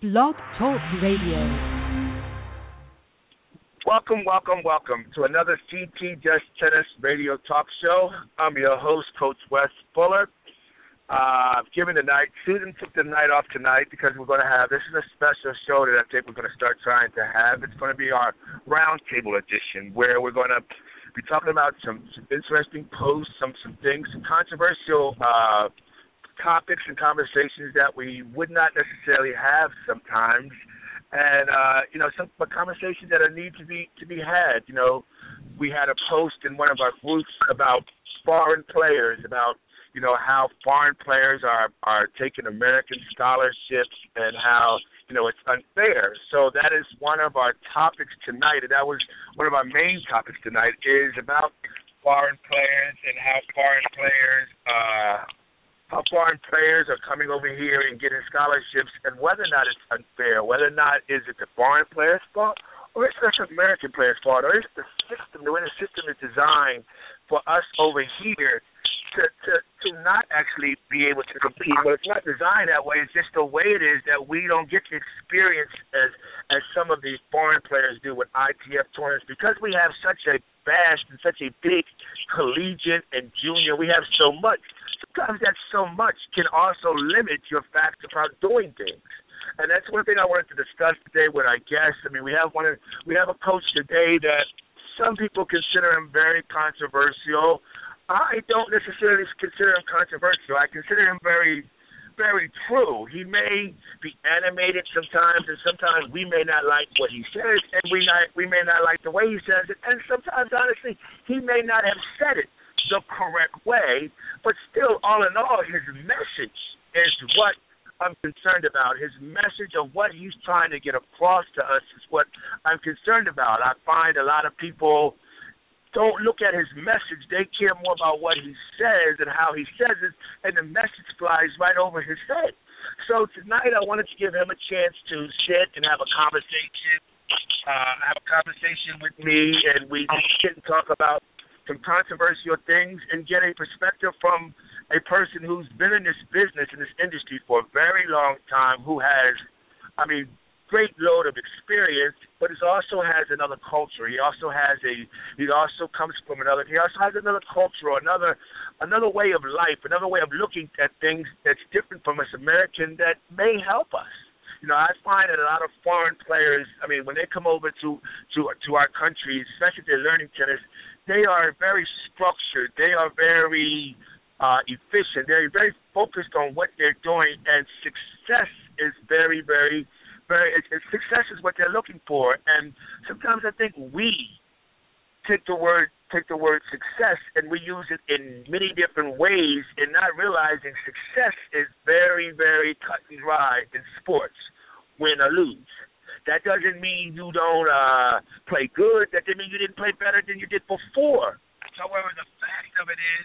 Blog Talk Radio. Welcome to another CT Just Tennis Radio Talk Show. I'm your host, Coach Wes Fuller. Susan took the night off tonight because we're going to have, this is a special show that I think we're going to start trying to have. It's going to be our roundtable edition where we're going to be talking about some interesting posts, some things, some controversial topics and conversations that we would not necessarily have sometimes. And, some conversations that need to be had. You know, we had a post in one of our groups about foreign players, about, how foreign players are taking American scholarships and how, it's unfair. So that is one of our topics tonight, and that was one of our main topics tonight is about foreign players and how foreign players are coming over here and getting scholarships, and whether or not it's unfair, whether or not is it the foreign players' fault, or is it the American players' fault, or is it the system, the way the system is designed for us over here to not actually be able to compete. Well, it's not designed that way. It's just the way it is that we don't get the experience as some of these foreign players do with ITF tournaments because we have such a vast and such a big collegiate and junior. We have so much. Sometimes that so much can also limit your facts about doing things. And that's one thing I wanted to discuss today with our guests. I mean, we have a coach today that some people consider him very controversial. I don't necessarily consider him controversial. I consider him very, very true. He may be animated sometimes, and sometimes we may not like what he says, and we may not like the way he says it, and sometimes, honestly, he may not have said it the correct way, but still, all in all, his message is what I'm concerned about. His message of what he's trying to get across to us is what I'm concerned about. I find a lot of people don't look at his message. They care more about what he says and how he says it, and the message flies right over his head. So tonight I wanted to give him a chance to sit and have a conversation with me, and we sit and talk about some controversial things and get a perspective from a person who's been in this business, in this industry for a very long time, who has, great load of experience, but he also has another culture. He also comes from another culture, or another way of life, another way of looking at things that's different from us American that may help us. I find that a lot of foreign players, when they come over to our country, especially if they're learning tennis, they are very structured. They are very efficient. They're very focused on what they're doing, and success is very, very success is what they're looking for. And sometimes I think we take the word success and we use it in many different ways, and not realizing success is very, very cut and dry in sports, win or lose. That doesn't mean you don't play good. That doesn't mean you didn't play better than you did before. However, the fact of it is,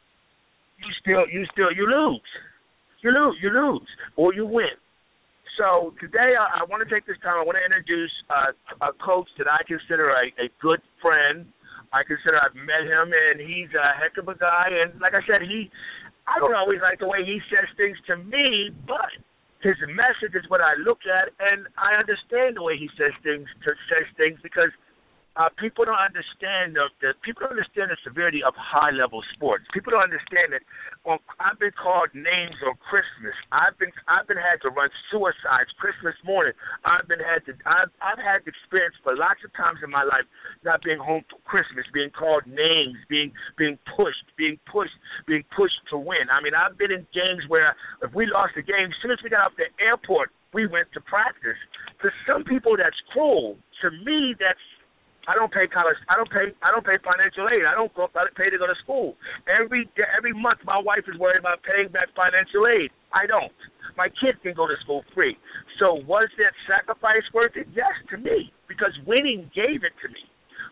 you lose. You lose, or you win. So today I want to take this time. I want to introduce a coach that I consider a good friend. I've met him, and he's a heck of a guy. And like I said, I don't always like the way he says things to me, but his message is what I look at, and I understand the way he says things because people don't understand the severity of high-level sports. People don't understand that. I've been called names on Christmas. I've been had to run suicides Christmas morning. I've had the experience for lots of times in my life not being home for Christmas, being called names, being pushed to win. I've been in games where if we lost a game, as soon as we got off the airport, we went to practice. To some people, that's cruel. To me, I don't pay college. I don't pay financial aid. I don't pay to go to school. Every month, my wife is worried about paying back financial aid. I don't. My kid can go to school free. So was that sacrifice worth it? Yes, to me, because winning gave it to me.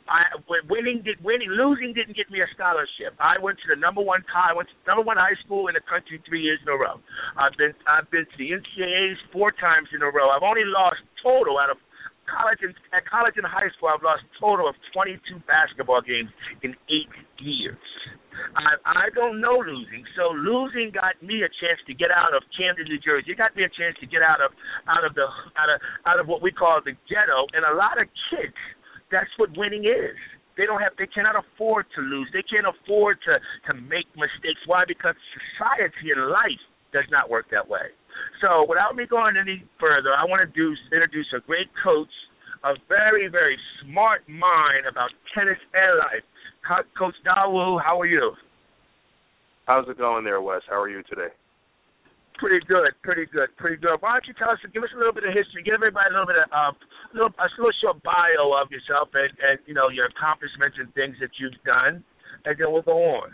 Losing didn't get me a scholarship. I went to the number one high school in the country 3 years in a row. I've been to the NCAAs 4 times in a row. I've only lost total out of college and high school. I've lost a total of 22 basketball games in 8 years. I don't know losing, so losing got me a chance to get out of Camden, New Jersey. It got me a chance to get out of what we call the ghetto. And a lot of kids, that's what winning is. They cannot afford to lose. They can't afford to make mistakes. Why? Because society and life does not work that way. So without me going any further, I want to introduce a great coach, a very, very smart mind about tennis and life. Coach Dawu, how are you? How's it going there, Wes? How are you today? Pretty good. Why don't you give us a little bit of history, give everybody a little bit of a little short bio of yourself and your accomplishments and things that you've done, and then we'll go on.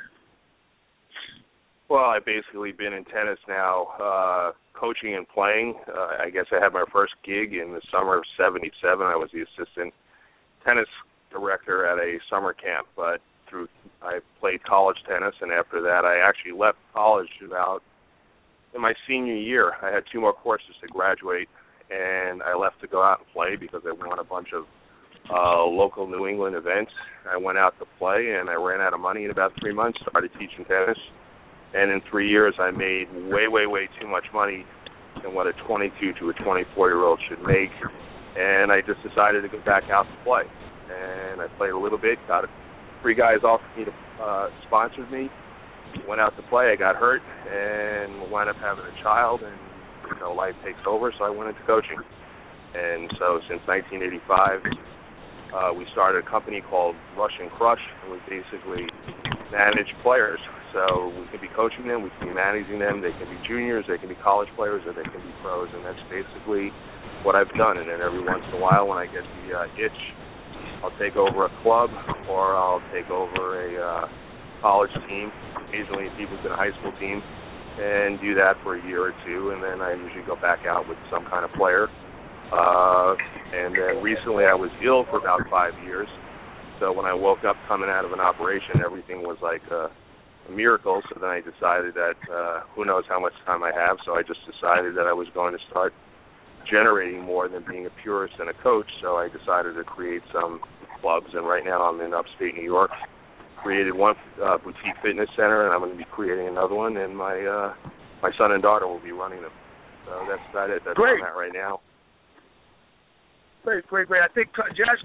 Well, I've basically been in tennis now, coaching and playing. I guess I had my first gig in the summer of '77. I was the assistant tennis director at a summer camp, but I played college tennis, and after that I actually left college in my senior year. I had 2 more courses to graduate, and I left to go out and play because I won a bunch of local New England events. I went out to play, and I ran out of money in about 3 months, started teaching tennis, and in 3 years I made way, way, way too much money than what a 22 to a 24-year-old should make, and I just decided to go back out to play. And I played a little bit, got 3 guys offered me to sponsor me, went out to play, I got hurt, and wound up having a child, and life takes over, so I went into coaching. And so since 1985, we started a company called Rush and Crush, and we basically manage players. So we can be coaching them, we can be managing them, they can be juniors, they can be college players, or they can be pros, and that's basically what I've done. And then every once in a while when I get the itch, I'll take over a club, or I'll take over a college team, occasionally a Peopleton high school team, and do that for a year or 2, and then I usually go back out with some kind of player. And then recently I was ill for about 5 years, so when I woke up coming out of an operation, everything was like a miracle, so then I decided that who knows how much time I have, so I just decided that I was going to start generating more than being a purist and a coach, so I decided to create some clubs, and right now I'm in upstate New York. Created one boutique fitness center, and I'm going to be creating another one, and my son and daughter will be running them. So that's about it. That's where I'm at right now. Great. I think Coach Jess.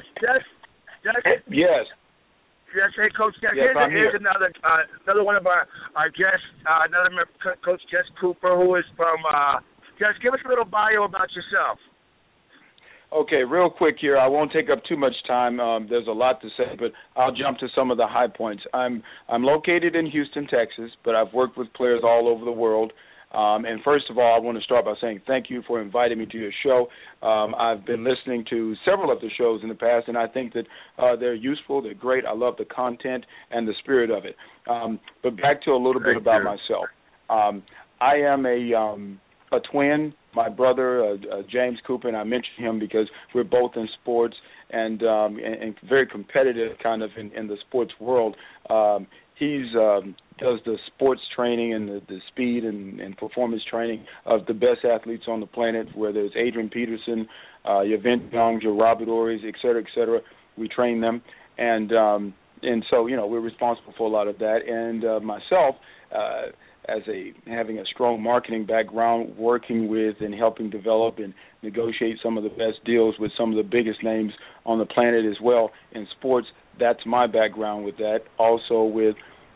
Yes. Yes, hey, Coach Jess. Yes, here's another one of our guests, Coach Jess Cooper, who is from. Jess, give us a little bio about yourself. Okay, real quick here. I won't take up too much time. There's a lot to say, but I'll jump to some of the high points. I'm located in Houston, Texas, but I've worked with players all over the world. And first of all, I want to start by saying thank you for inviting me to your show. I've been listening to several of the shows in the past, and I think that they're useful, they're great. I love the content and the spirit of it. But back to a little bit about myself. I am a twin. My brother, James Cooper, and I mention him because we're both in sports and very competitive kind of in the sports world. He's does the sports training and the speed and performance training of the best athletes on the planet, whether it's Adrian Peterson, Yvette Young, Joe Robert Ories, et cetera, et cetera. We train them. And so, we're responsible for a lot of that. And myself, having a strong marketing background, working with and helping develop and negotiate some of the best deals with some of the biggest names on the planet as well in sports. That's my background with that. Also with,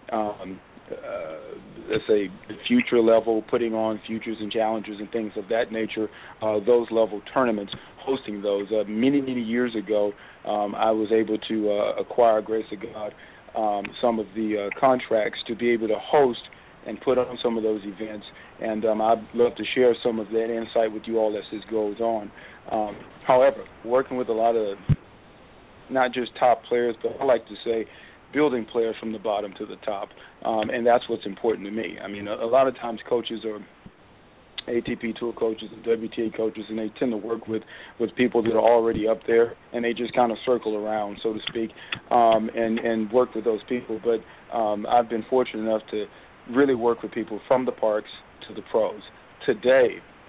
let's say, the future level, putting on futures and challengers and things of that nature, those level tournaments, hosting those. Many, many years ago, I was able to acquire, grace of God, some of the contracts to be able to host and put on some of those events, and I'd love to share some of that insight with you all as this goes on. However, working with a lot of not just top players, but I like to say building players from the bottom to the top, and that's what's important to me. I mean, a lot of times coaches are ATP Tour coaches and WTA coaches, and they tend to work with people that are already up there, and they just kind of circle around, so to speak, and work with those people. But I've been fortunate enough to really work with people from the parks to the pros. Today,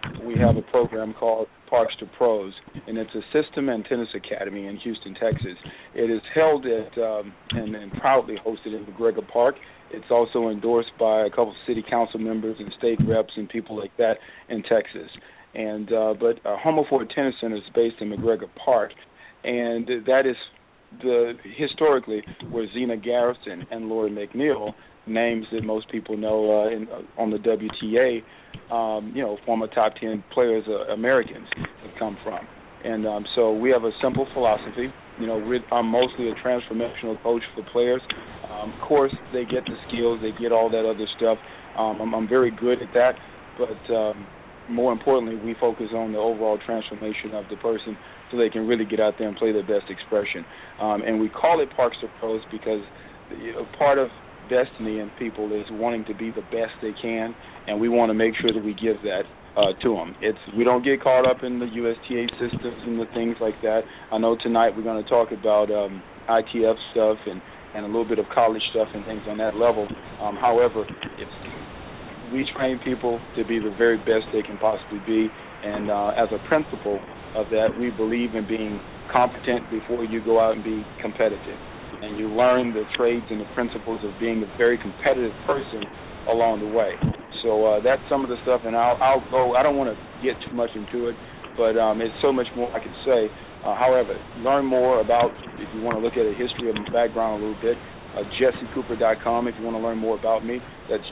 we have a program called Parks to Pros, and it's a system and tennis academy in Houston, Texas. It is held at and proudly hosted in McGregor Park. It's also endorsed by a couple of city council members and state reps and people like that in Texas. And but Homer Ford Tennis Center is based in McGregor Park, and that is historically where Zena Garrison and Lori McNeil, names that most people know on the WTA, former top 10 players, Americans, have come from. And so we have a simple philosophy. I'm mostly a transformational coach for players. Of course, they get the skills, they get all that other stuff. I'm very good at that, but more importantly, we focus on the overall transformation of the person so they can really get out there and play their best expression. And we call it Parks to Pros because part of destiny in people is wanting to be the best they can, and we want to make sure that we give that to them. We don't get caught up in the USTA systems and the things like that. I know tonight we're going to talk about ITF stuff and a little bit of college stuff and things on that level. However, we train people to be the very best they can possibly be, and as a principle of that, we believe in being competent before you go out and be competitive. And you learn the trades and the principles of being a very competitive person along the way. So that's some of the stuff, and I'll go. I don't want to get too much into it, but there's so much more I can say. However, learn more about, if you want to look at a history of my background a little bit, JesseCooper.com. If you want to learn more about me, that's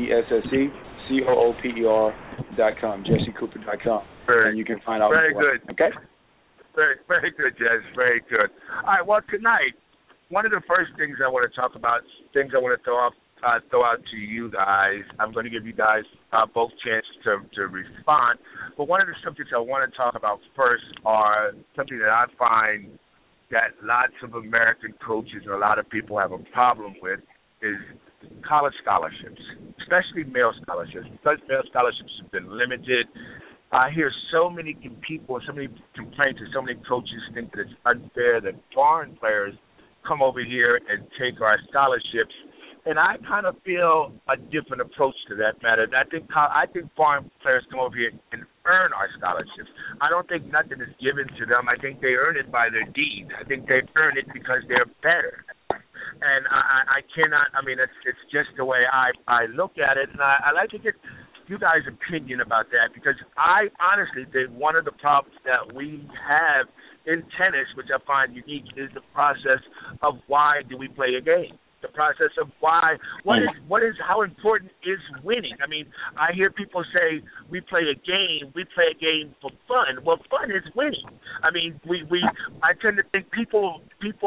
JesseCooper.com, JesseCooper.com. And you can find out very more. Good. Okay? Very, very good, Jess. Very good. All right, well, tonight, one of the first things I want to talk about, things I want to throw out to you guys. I'm going to give you guys both chances to respond. But one of the subjects I want to talk about first are something that I find that lots of American coaches and a lot of people have a problem with is college scholarships, especially male scholarships. Because male scholarships have been limited, I hear so many people, so many complaints, and so many coaches think that it's unfair that foreign players come over here and take our scholarships. And I kind of feel a different approach to that matter. I think foreign players come over here and earn our scholarships. I don't think nothing is given to them. I think they earn it by their deeds. I think they earn it because they're better. And I cannot, it's just the way I look at it. And I like to get you guys' opinion about that, because I honestly think one of the problems that we have in tennis, which I find unique, is the process of why do we play a game. The process of why, how important is winning? I hear people say we play a game for fun. Well, fun is winning. I tend to think people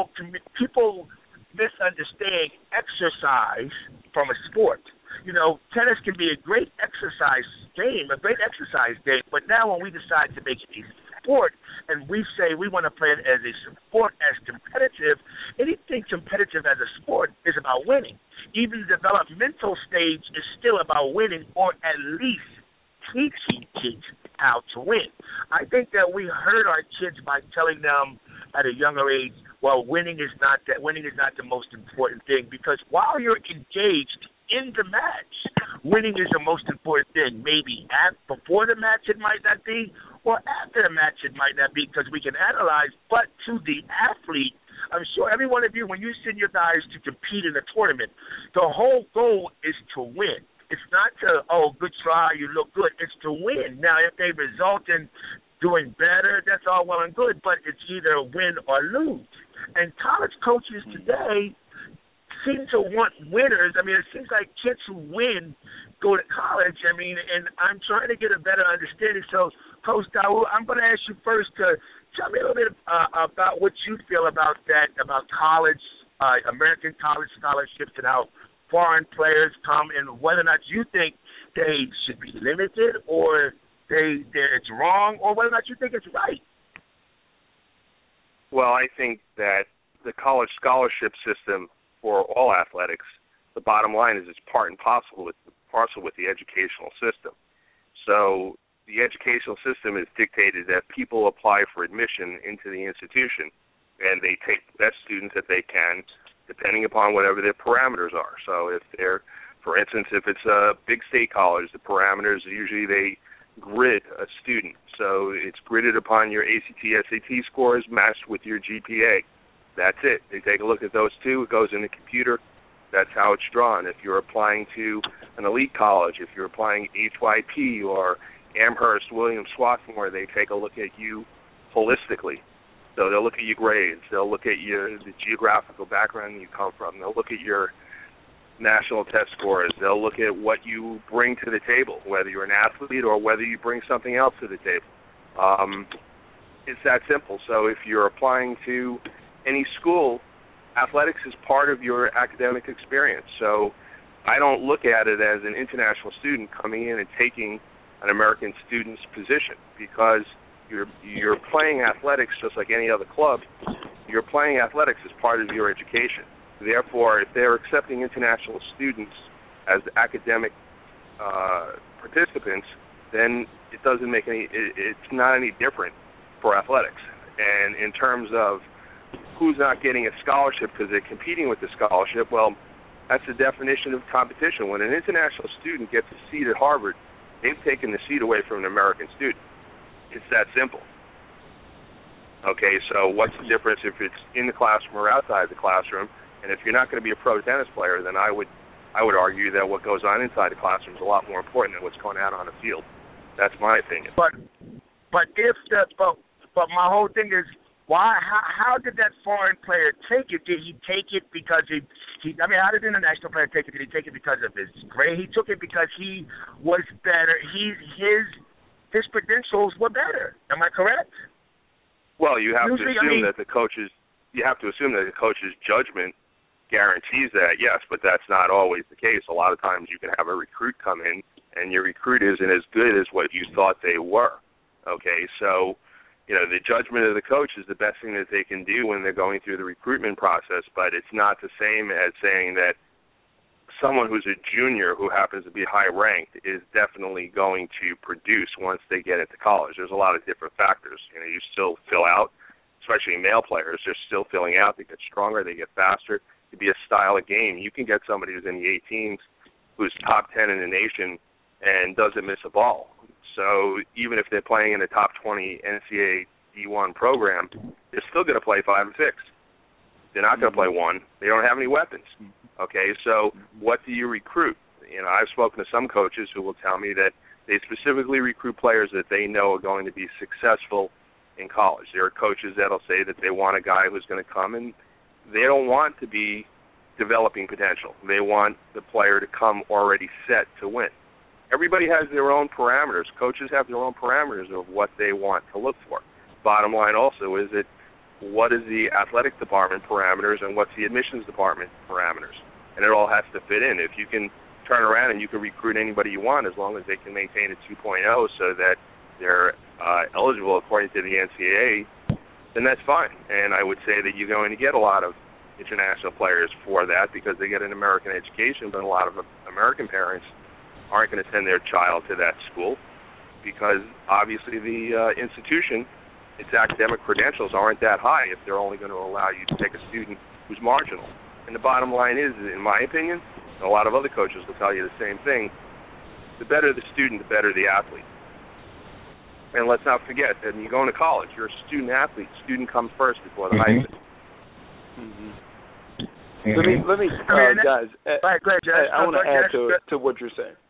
misunderstand exercise from a sport. Tennis can be a great exercise game, but now when we decide to make it a sport and we say we want to play it as a sport, as competitive, anything competitive as a sport is about winning. Even the developmental stage is still about winning, or at least teaching kids how to win. I think that we hurt our kids by telling them at a younger age, well, winning is not the most important thing, because while you're engaged in the match, winning is the most important thing. Maybe before the match it might not be, or after the match it might not be, because we can analyze. But to the athlete, I'm sure every one of you, when you send your guys to compete in a tournament, the whole goal is to win. It's not to, good try, you look good. It's to win. Now, if they result in doing better, that's all well and good, but it's either win or lose. And college coaches today seem to want winners. It seems like kids who win go to college. And I'm trying to get a better understanding. So, Coach Daoud, I'm going to ask you first to tell me a little bit about what you feel about that, about college, American college scholarships, and how foreign players come, and whether or not you think they should be limited, or it's wrong, or whether or not you think it's right. Well, I think that the college scholarship system for all athletics, the bottom line is it's part and parcel with the educational system. So the educational system is dictated that people apply for admission into the institution, and they take the best students that they can, depending upon whatever their parameters are. So if they're, for instance, if it's a big state college, the parameters usually they grid a student. So it's gridded upon your ACT, SAT scores matched with your GPA. That's it. They take a look at those two. It goes in the computer. That's how it's drawn. If you're applying to an elite college, if you're applying HYP or Amherst, Williams, Swarthmore, they take a look at you holistically. So they'll look at your grades. They'll look at the geographical background you come from. They'll look at your national test scores. They'll look at what you bring to the table, whether you're an athlete or whether you bring something else to the table. It's that simple. So if you're applying to any school, athletics is part of your academic experience. So I don't look at it as an international student coming in and taking an American student's position, because you're playing athletics just like any other club. You're playing athletics as part of your education. Therefore, if they're accepting international students as academic participants, then it doesn't make it's not any different for athletics. And in terms of who's not getting a scholarship because they're competing with the scholarship, well, that's the definition of competition. When an international student gets a seat at Harvard, they've taken the seat away from an American student. It's that simple. Okay, so what's the difference if it's in the classroom or outside the classroom? And if you're not going to be a pro tennis player, then I would argue that what goes on inside the classroom is a lot more important than what's going on the field. That's my opinion. But my whole thing is, why? How did that foreign player take it? Did he take it because he how did the international player take it? Did he take it because of his grade? He took it because he was better. His credentials were better. Am I correct? Well, you have to assume that the coach's judgment guarantees that, yes, but that's not always the case. A lot of times you can have a recruit come in and your recruit isn't as good as what you thought they were. Okay, so the judgment of the coach is the best thing that they can do when they're going through the recruitment process, but it's not the same as saying that someone who's a junior who happens to be high-ranked is definitely going to produce once they get into college. There's a lot of different factors. You still fill out, especially male players, they're still filling out. They get stronger, they get faster. It could be a style of game. You can get somebody who's in the 18s who's top 10 in the nation and doesn't miss a ball. So even if they're playing in the top 20 NCAA D1 program, they're still going to play 5 and 6. They're not going to play 1. They don't have any weapons. Okay, so what do you recruit? I've spoken to some coaches who will tell me that they specifically recruit players that they know are going to be successful in college. There are coaches that will say that they want a guy who's going to come, and they don't want to be developing potential. They want the player to come already set to win. Everybody has their own parameters. Coaches have their own parameters of what they want to look for. Bottom line also is that what is the athletic department parameters and what's the admissions department parameters? And it all has to fit in. If you can turn around and you can recruit anybody you want as long as they can maintain a 2.0 so that they're eligible according to the NCAA, then that's fine. And I would say that you're going to get a lot of international players for that because they get an American education, but a lot of American parents aren't going to send their child to that school because obviously the institution, its academic credentials aren't that high if they're only going to allow you to take a student who's marginal. And the bottom line is, in my opinion, and a lot of other coaches will tell you the same thing, the better the student, the better the athlete. And let's not forget that when you go into college, you're a student athlete. Student comes first before the hyphen. Let me guys, I want to add to what you're saying.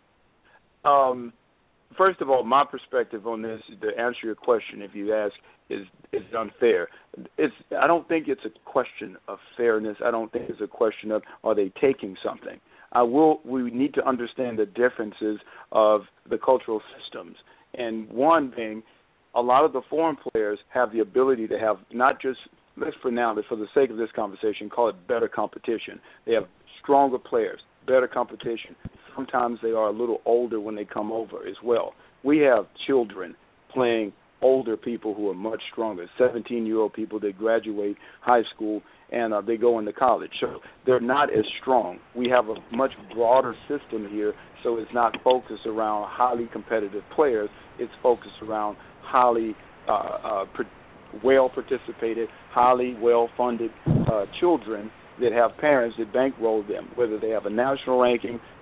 First of all, my perspective on this, to answer your question, if you ask, is unfair. I don't think it's a question of fairness. I don't think it's a question of are they taking something. We need to understand the differences of the cultural systems. And one thing, a lot of the foreign players have the ability to have not just, let's for the sake of this conversation, call it better competition. They have stronger players, better competition. Sometimes they are a little older when they come over as well. We have children playing older people who are much stronger, 17-year-old people that graduate high school and they go into college. So they're not as strong. We have a much broader system here, so it's not focused around highly competitive players. It's focused around highly well-participated, highly well-funded children that have parents that bankroll them, whether they have a national ranking,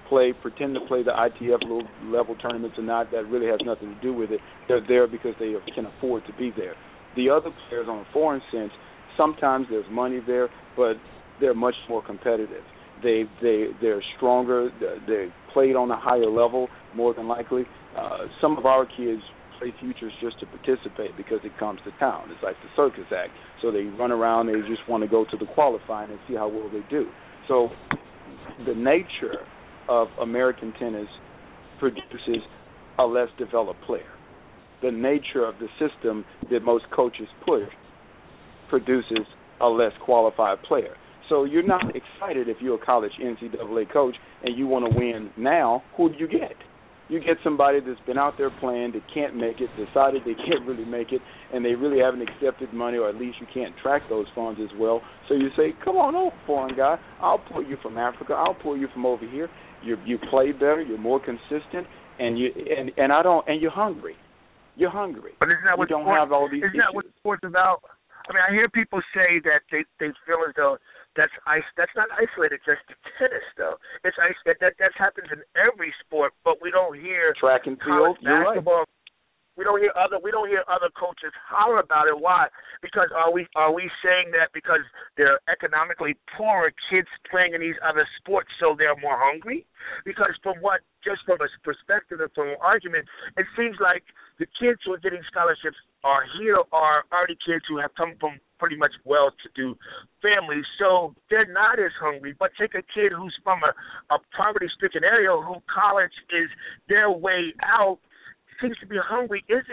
pretend to play the ITF level tournaments or not. That really has nothing to do with it. They're there because they can afford to be there. The other players, on a foreign sense, sometimes there's money there, but they're much more competitive. They're stronger. They played on a higher level, more than likely. Some of our kids play futures just to participate because it comes to town. It's like the circus act. So they run around. They just want to go to the qualifying and see how well they do. So the nature of American tennis produces a less developed player. The nature of the system that most coaches push produces a less qualified player. So you're not excited if you're a college NCAA coach and you want to win now. Who do you get? You get somebody that's been out there playing, that can't make it, decided they can't really make it, and they really haven't accepted money, or at least you can't track those funds as well. So you say, come on over, foreign guy. I'll pull you from Africa. I'll pull you from over here. You play better. You're more consistent, and you're hungry. You're hungry. But isn't that what you don't have all these issues. Isn't that what sports about? I mean, I hear people say that they feel as though that's not isolated just to tennis, though. It's that happens in every sport, but we don't hear track and field. Basketball. Right. We don't hear other coaches holler about it. Why? Because are we saying that because they're economically poorer kids playing in these other sports, so they're more hungry? Because from a perspective and from an argument, it seems like the kids who are getting scholarships are already kids who have come from pretty much well-to-do families, so they're not as hungry. But take a kid who's from a poverty-stricken area who college is their way out, seems to be hungry. That's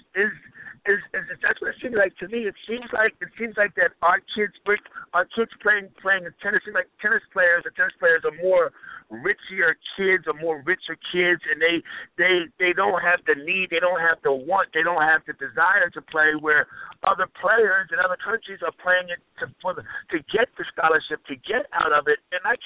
what it seems like to me. It seems like that our kids playing in tennis. Seems like the tennis players are more richer kids, and they don't have the need, they don't have the want, they don't have the desire to play. Where other players in other countries are playing it to get the scholarship, to get out of it, and I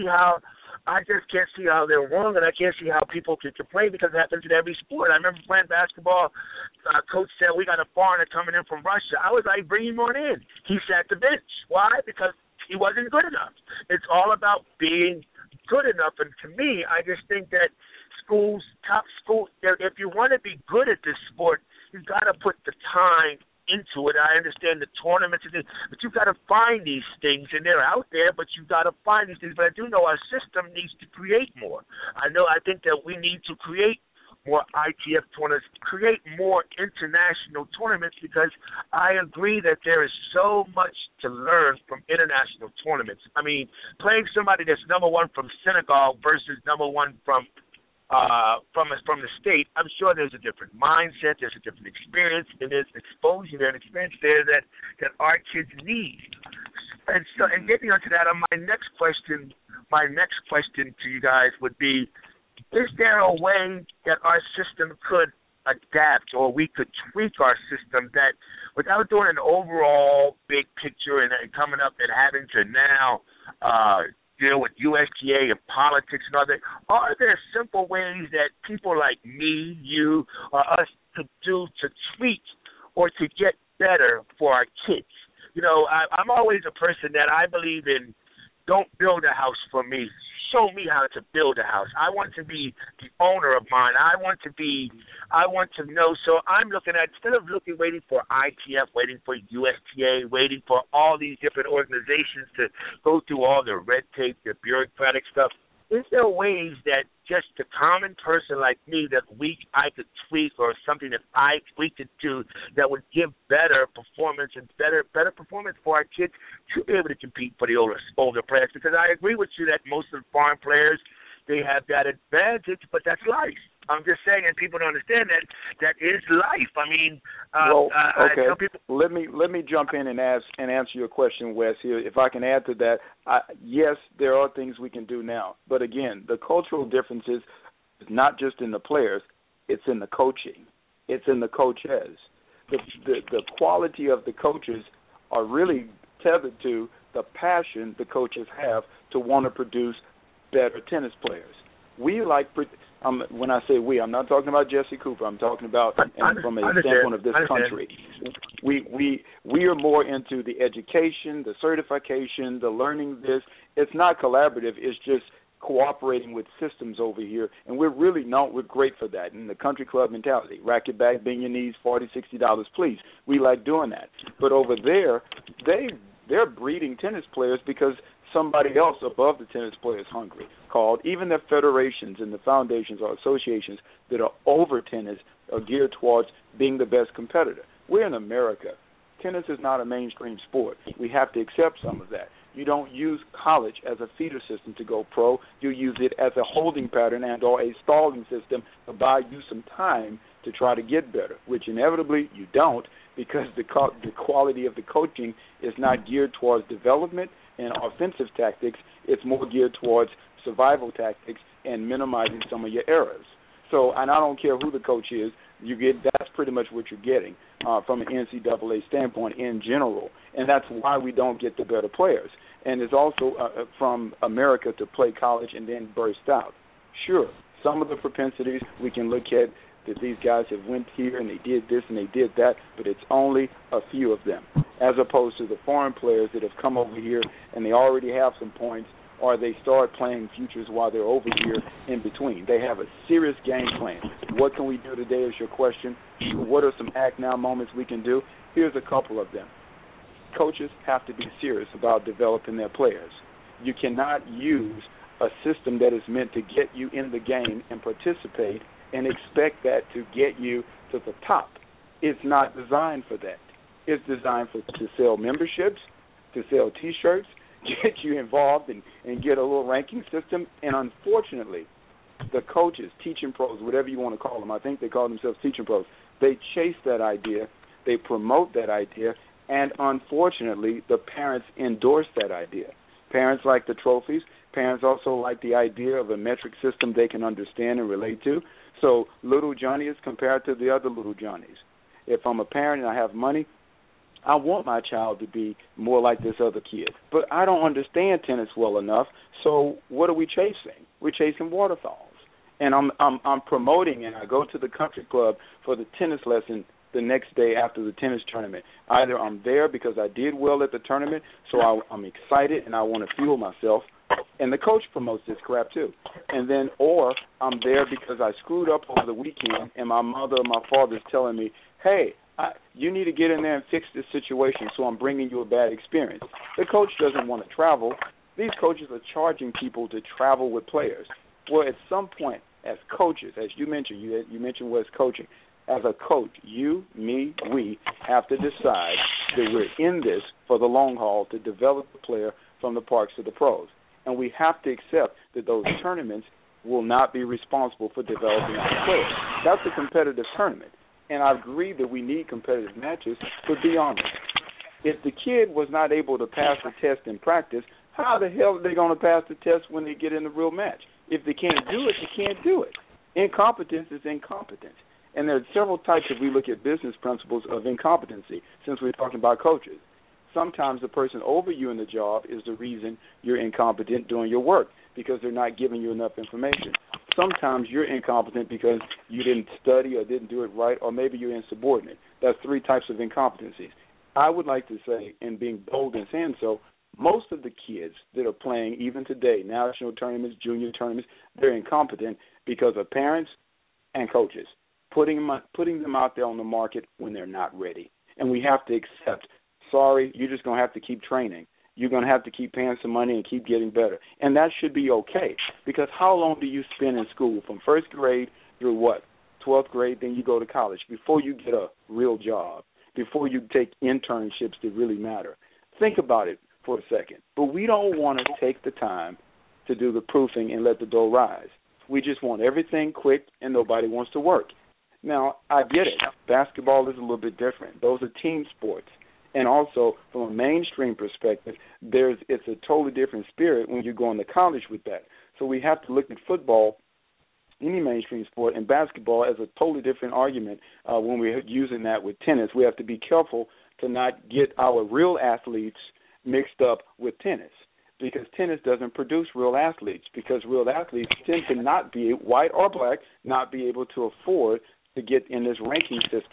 just can't see how they're wrong, and I can't see how people can complain because it happens in every sport. I remember playing basketball. Coach said, we got a foreigner coming in from Russia. I was like, bring him on in. He sat the bench. Why? Because he wasn't good enough. It's all about being good enough, and to me, I just think that top schools, if you want to be good at this sport, you've got to put the time into it. I understand the tournaments, but you've got to find these things, and they're out there, but you've got to find these things. But I do know our system needs to create more. I think that we need to create more ITF tournaments, create more international tournaments, because I agree that there is so much to learn from international tournaments. I mean, playing somebody that's number one from Senegal versus number one from the state, I'm sure there's a different mindset, there's a different experience, and there's exposure there and experience there that our kids need. And so, and getting onto that, my next question to you guys would be: is there a way that our system could adapt, or we could tweak our system that, without doing an overall big picture and coming up and having to now deal with USTA and politics and all that, are there simple ways that people like me, you, or us could do to tweak or to get better for our kids? You know, I'm always a person that I believe in, don't build a house for me. Show me how to build a house. I want to be the owner of mine. I want to know. So I'm looking at, instead of waiting for ITF, waiting for USTA, waiting for all these different organizations to go through all the red tape, the bureaucratic stuff, is there ways that just the common person like me that I could tweak, or something that we could do that would give better performance and better performance for our kids to be able to compete for the older players? Because I agree with you that most of the foreign players, they have that advantage, but that's life. I'm just saying, and people don't understand that is life. I mean, okay. I tell people. Let me jump in and answer your question, Wes. Here, if I can add to that, yes, there are things we can do now, but again, the cultural differences is not just in the players; it's in the coaching, it's in the coaches. The quality of the coaches are really tethered to the passion the coaches have to want to produce better tennis players. When I say we, I'm not talking about Jesse Cooper. I'm talking about from a standpoint of this country. We are more into the education, the certification, the learning this. It's not collaborative. It's just cooperating with systems over here, and we're great for that. And the country club mentality, rack it back, bend your knees, $40, $60, please. We like doing that. But over there, they're breeding tennis players because somebody else above the tennis player is hungry. Even their federations and the foundations or associations that are over tennis are geared towards being the best competitor. We're in America. Tennis is not a mainstream sport. We have to accept some of that. You don't use college as a feeder system to go pro. You use it as a holding pattern and or a stalling system to buy you some time to try to get better, which inevitably you don't, because the quality of the coaching is not geared towards development and offensive tactics. It's more geared towards survival tactics and minimizing some of your errors. So, and I don't care who the coach is, that's pretty much what you're getting from an NCAA standpoint in general, and that's why we don't get the better players. And it's also from America to play college and then burst out. Sure, some of the propensities we can look at that these guys have went here and they did this and they did that, but it's only a few of them, as opposed to the foreign players that have come over here and they already have some points, or they start playing futures while they're over here in between. They have a serious game plan. What can we do today is your question. What are some act now moments we can do? Here's a couple of them. Coaches have to be serious about developing their players. You cannot use a system that is meant to get you in the game and participate and expect that to get you to the top. It's not designed for that. It's designed to sell memberships, to sell T-shirts, get you involved and get a little ranking system. And unfortunately, the coaches, teaching pros, whatever you want to call them, I think they call themselves teaching pros, they chase that idea, they promote that idea, and unfortunately, the parents endorse that idea. Parents like the trophies. Parents also like the idea of a metric system they can understand and relate to. So little Johnny is compared to the other little Johnnies. If I'm a parent and I have money, I want my child to be more like this other kid. But I don't understand tennis well enough, so what are we chasing? We're chasing waterfalls. And I'm promoting, and I go to the country club for the tennis lesson the next day after the tennis tournament. Either I'm there because I did well at the tournament, so I'm excited and I want to fuel myself, and the coach promotes this crap too. And then, or I'm there because I screwed up over the weekend and my mother or my father's telling me, hey, you need to get in there and fix this situation, so I'm bringing you a bad experience. The coach doesn't want to travel. These coaches are charging people to travel with players. Well, at some point, as coaches, as you mentioned, you mentioned West coaching, as a coach, you, me, we have to decide that we're in this for the long haul to develop the player from the parks to the pros. And we have to accept that those tournaments will not be responsible for developing our players. That's a competitive tournament. And I agree that we need competitive matches, but be honest. If the kid was not able to pass the test in practice, how the hell are they going to pass the test when they get in the real match? If they can't do it, they can't do it. Incompetence is incompetence. And there are several types, if we look at business principles, of incompetency, since we're talking about coaches. Sometimes the person over you in the job is the reason you're incompetent doing your work, because they're not giving you enough information. Sometimes you're incompetent because you didn't study or didn't do it right, or maybe you're insubordinate. That's three types of incompetencies. I would like to say, and being bold in saying so, most of the kids that are playing, even today, national tournaments, junior tournaments, they're incompetent because of parents and coaches putting them out there on the market when they're not ready. And we have to accept, sorry, you're just going to have to keep training. You're going to have to keep paying some money and keep getting better. And that should be okay, because how long do you spend in school? From first grade through what? 12th grade, then you go to college before you get a real job, before you take internships that really matter. Think about it for a second. But we don't want to take the time to do the proofing and let the dough rise. We just want everything quick, and nobody wants to work. Now, I get it. Basketball is a little bit different. Those are team sports. And also, from a mainstream perspective, it's a totally different spirit when you go into college with that. So we have to look at football, any mainstream sport, and basketball as a totally different argument when we're using that with tennis. We have to be careful to not get our real athletes mixed up with tennis, because tennis doesn't produce real athletes, because real athletes tend to not be, white or black, not be able to afford to get in this ranking system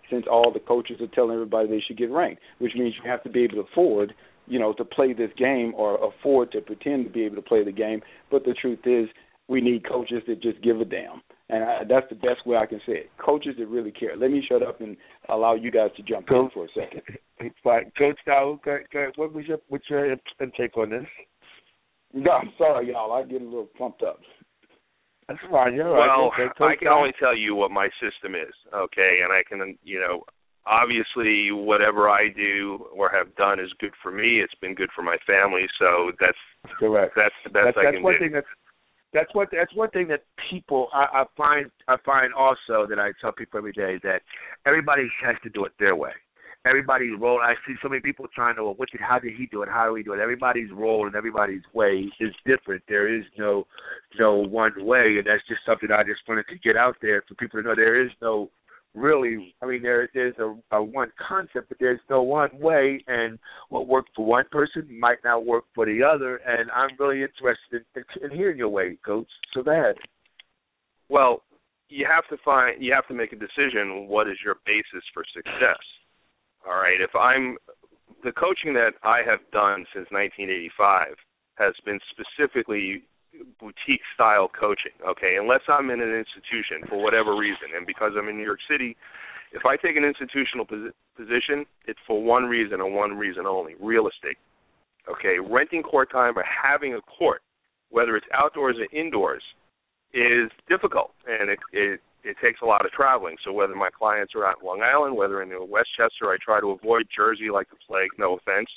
since all the coaches are telling everybody they should get ranked, which means you have to be able to afford, to play this game or afford to pretend to be able to play the game. But the truth is we need coaches that just give a damn. And that's the best way I can say it. Coaches that really care. Let me shut up and allow you guys to jump in for a second. Fine. Coach Dow, what's your take on this? No, I'm sorry, y'all. I get a little pumped up. That's fine. You're well, right. I can only tell you what my system is, okay? And I can, obviously whatever I do or have done is good for me. It's been good for my family, so that's correct. That's the best I can do. That's one thing that people I find also that I tell people every day, that everybody has to do it their way. Everybody's role. I see so many people trying to, how did he do it? How do we do it? Everybody's role and everybody's way is different. There is no one way, and that's just something I just wanted to get out there for people to know. There is no really. I mean, there's a one concept, but there's no one way, and what worked for one person might not work for the other. And I'm really interested in hearing your way, Coach. So go ahead. Well, you have to make a decision. What is your basis for success? All right. The coaching that I have done since 1985 has been specifically boutique style coaching, okay, unless I'm in an institution for whatever reason. And because I'm in New York City, if I take an institutional position, it's for one reason and one reason only: real estate. Okay, renting court time or having a court, whether it's outdoors or indoors, is difficult, and it takes a lot of traveling. So whether my clients are out in Long Island, whether in Westchester, I try to avoid Jersey like the plague, no offense.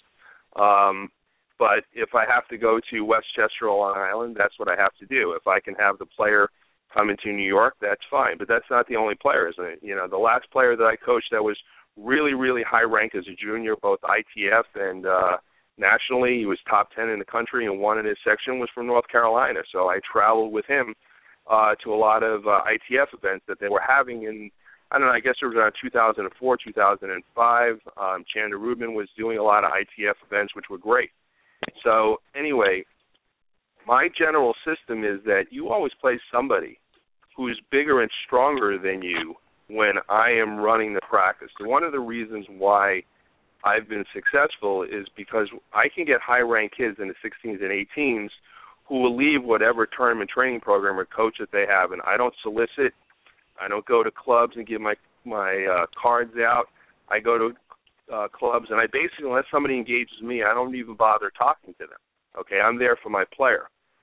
But if I have to go to Westchester or Long Island, that's what I have to do. If I can have the player come into New York, that's fine. But that's not the only player, isn't it? The last player that I coached that was really, really high rank as a junior, both ITF and nationally, he was top 10 in the country and won in his section, was from North Carolina. So I traveled with him to a lot of ITF events that they were having in, I don't know, I guess it was around 2004, 2005. Chandler Rubin was doing a lot of ITF events, which were great. So anyway, my general system is that you always play somebody who's bigger and stronger than you when I am running the practice. And one of the reasons why I've been successful is because I can get high-ranked kids in the 16s and 18s who will leave whatever tournament training program or coach that they have, and I don't solicit. I don't go to clubs and give my cards out. I go to clubs, and I basically, unless somebody engages me, I don't even bother talking to them. Okay, I'm there for my player.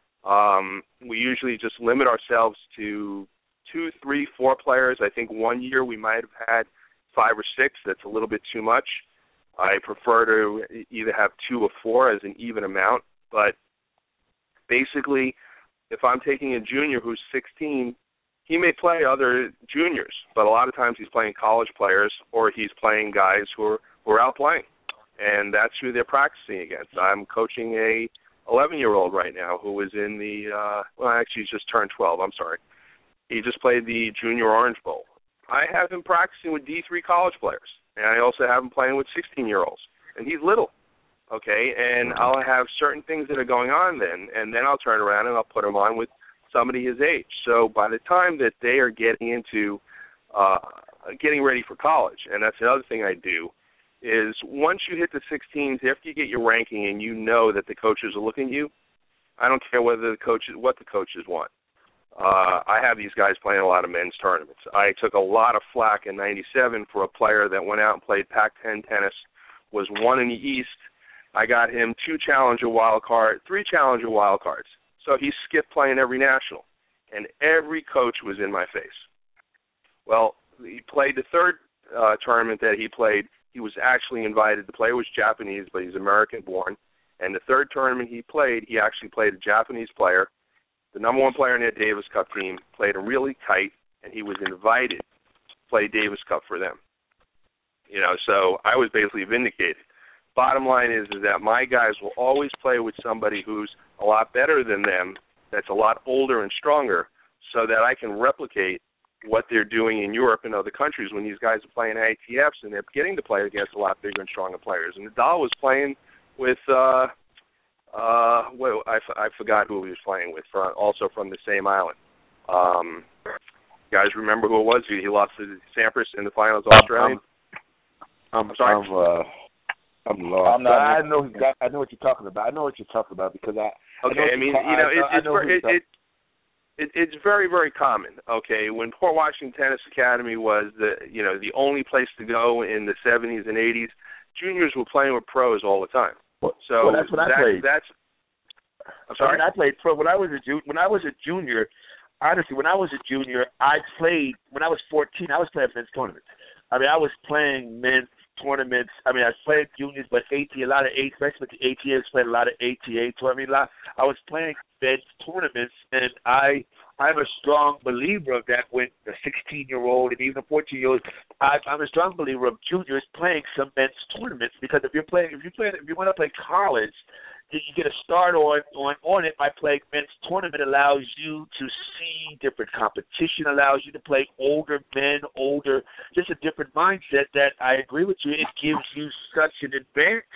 We usually just limit ourselves to 2, 3, 4 players. I think one year we might have had 5 or 6. That's a little bit too much. I prefer to either have 2 or 4 as an even amount, but basically, if I'm taking a junior who's 16, he may play other juniors, but a lot of times he's playing college players or he's playing guys who are out playing, and that's who they're practicing against. I'm coaching a 11-year-old right now who was in the, actually he's just turned 12, I'm sorry. He just played the Junior Orange Bowl. I have him practicing with D3 college players, and I also have him playing with 16-year-olds, and he's little. Okay, and I'll have certain things that are going on then, and then I'll turn around and I'll put him on with somebody his age. So by the time that they are getting into getting ready for college, and that's another thing I do, is once you hit the 16s, after you get your ranking and you know that the coaches are looking at you, I don't care what the coaches want. I have these guys playing a lot of men's tournaments. I took a lot of flack in '97 for a player that went out and played Pac-10 tennis, was 1 in the East. I got him 3 Challenger wild cards. So he skipped playing every national, and every coach was in my face. Well, he played the third tournament that he played. He was actually invited. The player was Japanese, but he's American-born. And the third tournament he played, he actually played a Japanese player. The number 1 player in their Davis Cup team played him really tight, and he was invited to play Davis Cup for them. So I was basically vindicated. Bottom line is that my guys will always play with somebody who's a lot better than them, that's a lot older and stronger, so that I can replicate what they're doing in Europe and other countries when these guys are playing ITFs and they're getting to play against a lot bigger and stronger players. And Nadal was playing with, I forgot who he was playing with, also from the same island. guys remember who it was? He lost to Sampras in the finals, Australian. I'm sorry. I'm lost. I know what you're talking about. I know what you're talking about because it's very, very common. Okay, when Port Washington Tennis Academy was the only place to go in the 70s and 80s, juniors were playing with pros all the time. So that's what I played. I'm sorry. I played pro when I was a junior. Honestly, when I was a junior, I played when I was 14. I was playing men's tournaments. I mean, I was playing men's tournaments. I mean, I played juniors, but a lot of especially the ATA, played a lot of ATA tournaments. I was playing men's tournaments, and I'm a strong believer of that with a 16-year-old and even a 14-year-old. I'm a strong believer of juniors playing some men's tournaments because if you want to play college, you get a start on it by playing men's tournament. Allows you to see different competition, allows you to play older men, just a different mindset that I agree with you. It gives you such an advantage.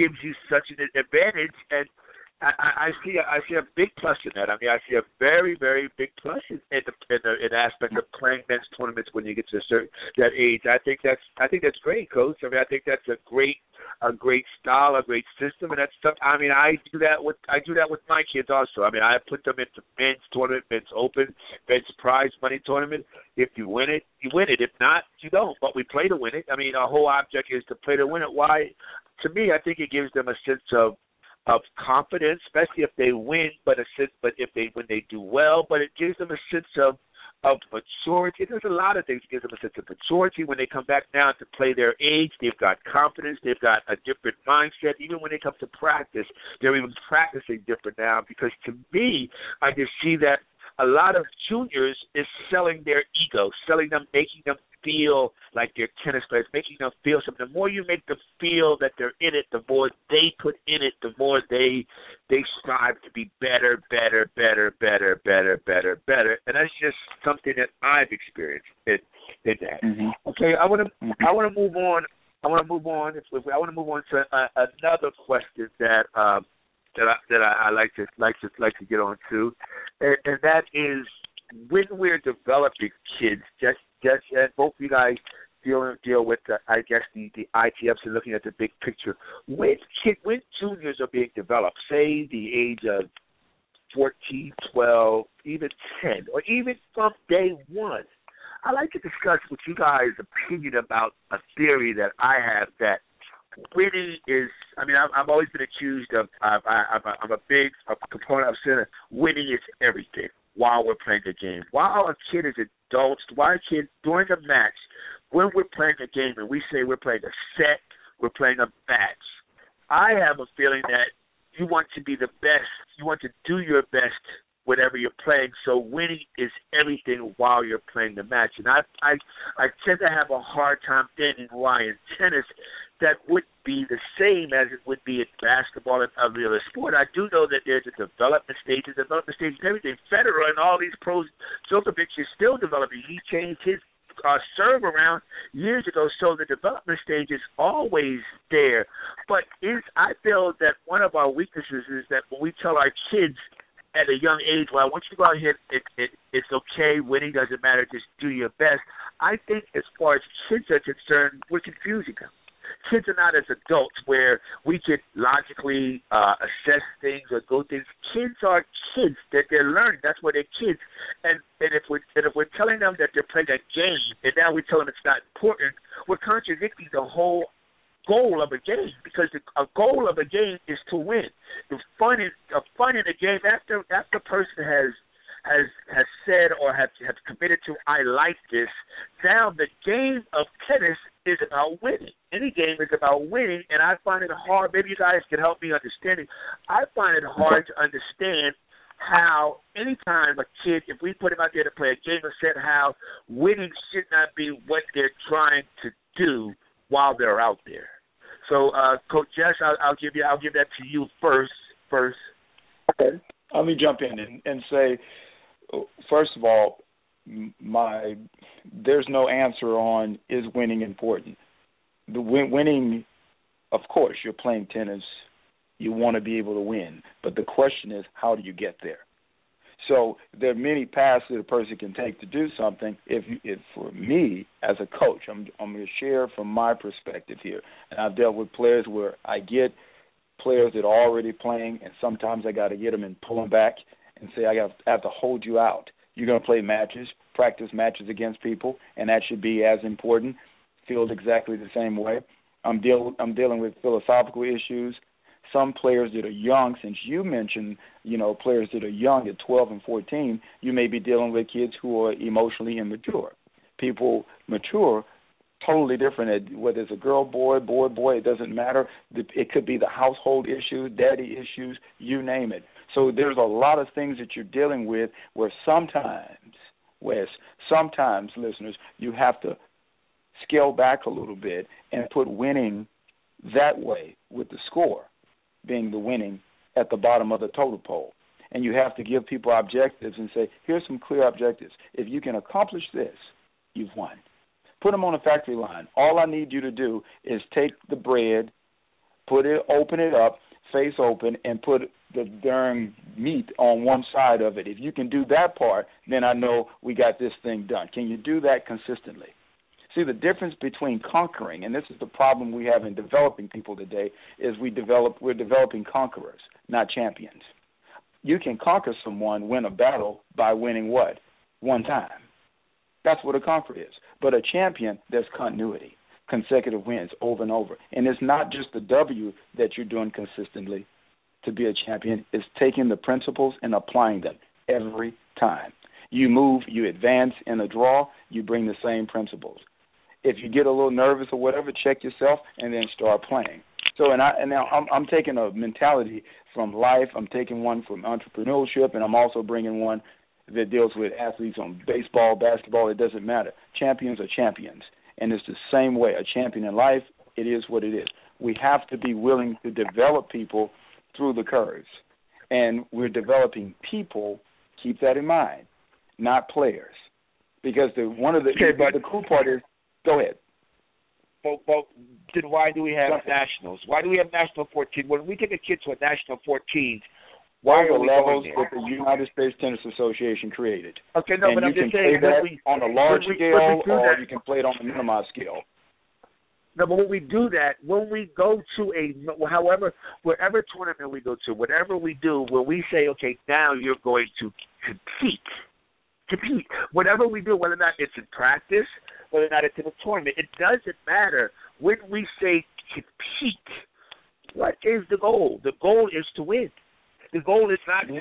And I see a big plus in that. I mean, I see a very, very big plus in the aspect of playing men's tournaments when you get to that age. I think that's great, Coach. I mean, I think that's a great style, a great system, and that's stuff. I mean, I do that with my kids also. I mean, I put them into men's tournament, men's open, men's prize money tournament. If you win it, you win it. If not, you don't. But we play to win it. I mean, our whole object is to play to win it. Why? To me, I think it gives them a sense of confidence, especially if they win, when they do well, but it gives them a sense of maturity. There's a lot of things that gives them a sense of maturity. When they come back now to play their age, they've got confidence, they've got a different mindset. Even when they come to practice, they're even practicing different now because to me, I just see that a lot of juniors is selling their ego, making them feel like they're tennis players, making them feel something. The more you make them feel that they're in it, the more they put in it, the more they strive to be better. And that's just something that I've experienced in that. Mm-hmm. Okay, I want to move on. I want to move on to another question that I like to get on to, and that is when we're developing kids, just and both of you guys deal with the ITFs and looking at the big picture. When juniors are being developed, say the age of 14, 12, even 10, or even from day one, I'd like to discuss with you guys' opinion about a theory that I have that winning is. I mean, I've always been accused of. I'm a big component of saying winning is everything while we're playing the game. While a kid is adults, while a kid during a match, when we're playing a game and we say we're playing a set, we're playing a match. I have a feeling that you want to be the best. You want to do your best whatever you're playing. So winning is everything while you're playing the match. And I tend to have a hard time thinking why in tennis that would be the same as it would be in basketball and every other sport. I do know that there's a development stage and everything. Federer and all these pros, Djokovic is still developing. He changed his serve around years ago, so the development stage is always there. But I feel that one of our weaknesses is that when we tell our kids at a young age, well, once you go out here, it's okay, winning doesn't matter, just do your best. I think as far as kids are concerned, we're confusing them. Kids are not as adults where we could logically assess things or go things. Kids are kids that they're learning. That's why they're kids. And if we're telling them that they're playing a game and now we tell them it's not important, we're contradicting the whole goal of a game because a goal of a game is to win. The fun in a game after the person has said or have committed to, I like this. Now the game of tennis is about winning. Any game is about winning, and I find it hard. Maybe you guys can help me understand it. I find it hard to understand how anytime a kid, if we put him out there to play a game of set, how winning should not be what they're trying to do while they're out there. So, Coach Jess, I'll give that to you first. Okay. Let me jump in and say, first of all, there's no answer on is winning important. The winning, of course, you're playing tennis. You want to be able to win. But the question is, how do you get there? So there are many paths that a person can take to do something. If for me as a coach, I'm going to share from my perspective here. And I've dealt with players where I get players that are already playing, and sometimes I got to get them and pull them back and say I have to hold you out. You're going to play matches, practice matches against people, and that should be as important. Feels exactly the same way. I'm dealing with philosophical issues. Some players that are young, since you mentioned, players that are young at 12 and 14, you may be dealing with kids who are emotionally immature. People mature totally different, whether it's a girl, boy, it doesn't matter. It could be the household issues, daddy issues, you name it. So there's a lot of things that you're dealing with where sometimes, Wes, listeners, you have to scale back a little bit and put winning that way with the score being the winning at the bottom of the total pole. And you have to give people objectives and say, here's some clear objectives. If you can accomplish this, you've won. Put them on a factory line. All I need you to do is take the bread, open it up, face open, and put the darn meat on one side of it. If you can do that part, then I know we got this thing done. Can you do that consistently? See, the difference between conquering, and this is the problem we have in developing people today, is we're developing conquerors, not champions. You can conquer someone, win a battle by winning what? One time. That's what a conqueror is. But a champion, there's continuity, consecutive wins over and over. And it's not just the W that you're doing consistently to be a champion. It's taking the principles and applying them every time. You move, you advance in a draw, you bring the same principles. If you get a little nervous or whatever, check yourself and then start playing. So, now I'm taking a mentality from life. I'm taking one from entrepreneurship, and I'm also bringing one that deals with athletes on baseball, basketball. It doesn't matter. Champions are champions, and it's the same way. A champion in life, it is what it is. We have to be willing to develop people through the curves, and we're developing people. Keep that in mind, not players, because the cool part is. Go ahead. Well, then why do we have nationals? Why do we have national 14? When we take a kid to a national 14, why are we levels going there? that the United States Tennis Association created? Okay, no, but I'm just saying that on a large scale, or you can play it on a minimized scale. No, but when we do that, when we go to wherever tournament we go to, whatever we do, when we say, okay, now you're going to compete, whatever we do, whether or not it's in practice, whether or not it's in a tournament, it doesn't matter. When we say compete, what is the goal? The goal is to win. The goal is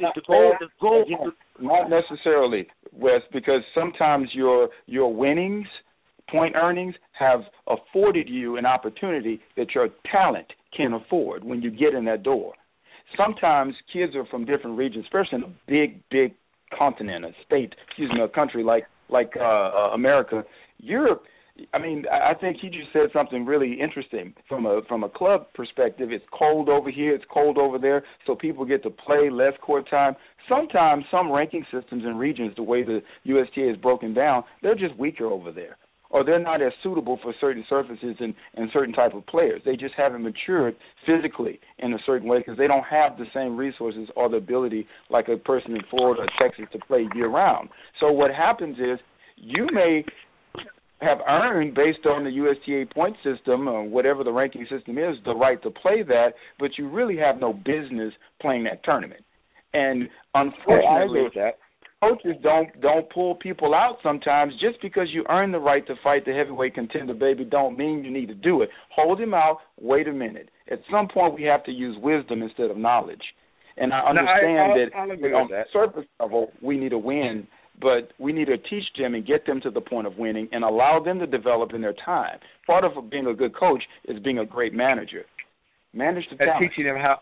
not necessarily, Wes, because sometimes your winnings, point earnings, have afforded you an opportunity that your talent can afford when you get in that door. Sometimes kids are from different regions, especially in a big continent, a country like America. Europe, I think he just said something really interesting from a club perspective. It's cold over here, it's cold over there, so people get to play less court time. Sometimes some ranking systems and regions, the way the USTA is broken down, they're just weaker over there, or they're not as suitable for certain surfaces and certain type of players. They just haven't matured physically in a certain way because they don't have the same resources or the ability like a person in Florida or Texas to play year-round. So what happens is you may have earned, based on the USTA point system or whatever the ranking system is, the right to play that, but you really have no business playing that tournament. And unfortunately, coaches don't pull people out sometimes just because you earn the right to fight the heavyweight contender, baby, don't mean you need to do it. Hold him out. Wait a minute. At some point, we have to use wisdom instead of knowledge. And I understand that on the surface level, we need to win, but we need to teach them and get them to the point of winning and allow them to develop in their time. Part of being a good coach is being a great manager. Manage the talent. And teaching them how.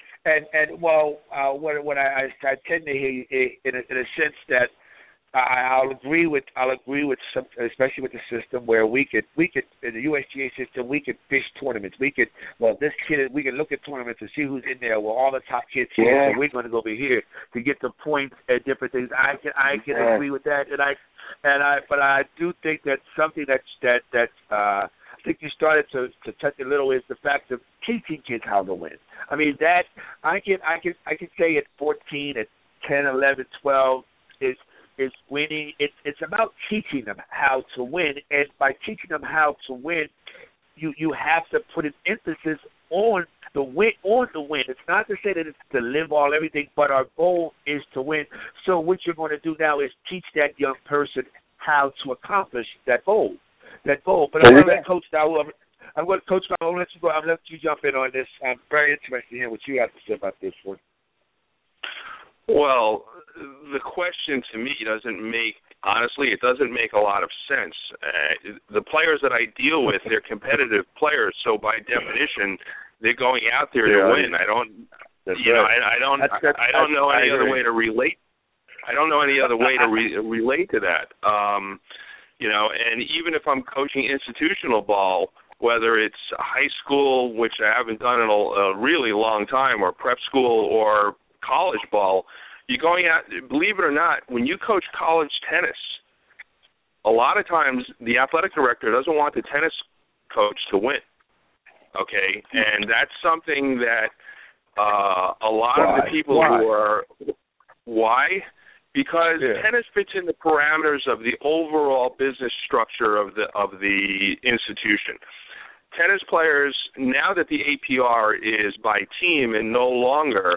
What I tend to hear in a sense that I'll agree with some, especially with the system where we could in the USGA system we could fish tournaments. We can look at tournaments and see who's in there. Well, all the top kids here, so we're going to go over here to get the points and different things. I can agree with that, but I do think that something that I think you started to touch a little is the fact of teaching kids how to win. I mean that I can say at 14, at 10, 11, 12 is winning. It's about teaching them how to win, and by teaching them how to win, you have to put an emphasis on the win. It's not to say that it's to live all everything, but our goal is to win. So what you're going to do now is teach that young person how to accomplish that goal. But I'm going to let Coach Dawu. I'm going to Coach Dawu. I'm going to let you go. I'm going to let you jump in on this. I'm very interested in hearing what you have to say about this one. Well, the question to me doesn't make a lot of sense. The players that I deal with, they're competitive players, so by definition, they're going out there to win. I don't know any other way to relate. I don't know any other way to relate to that. And even if I'm coaching institutional ball, whether it's high school, which I haven't done in a really long time, or prep school, or college ball, you're going out, believe it or not, when you coach college tennis, a lot of times the athletic director doesn't want the tennis coach to win, okay? And that's something that a lot of the people who are, why? Because tennis fits in the parameters of the overall business structure of the institution. Tennis players, now that the APR is by team and no longer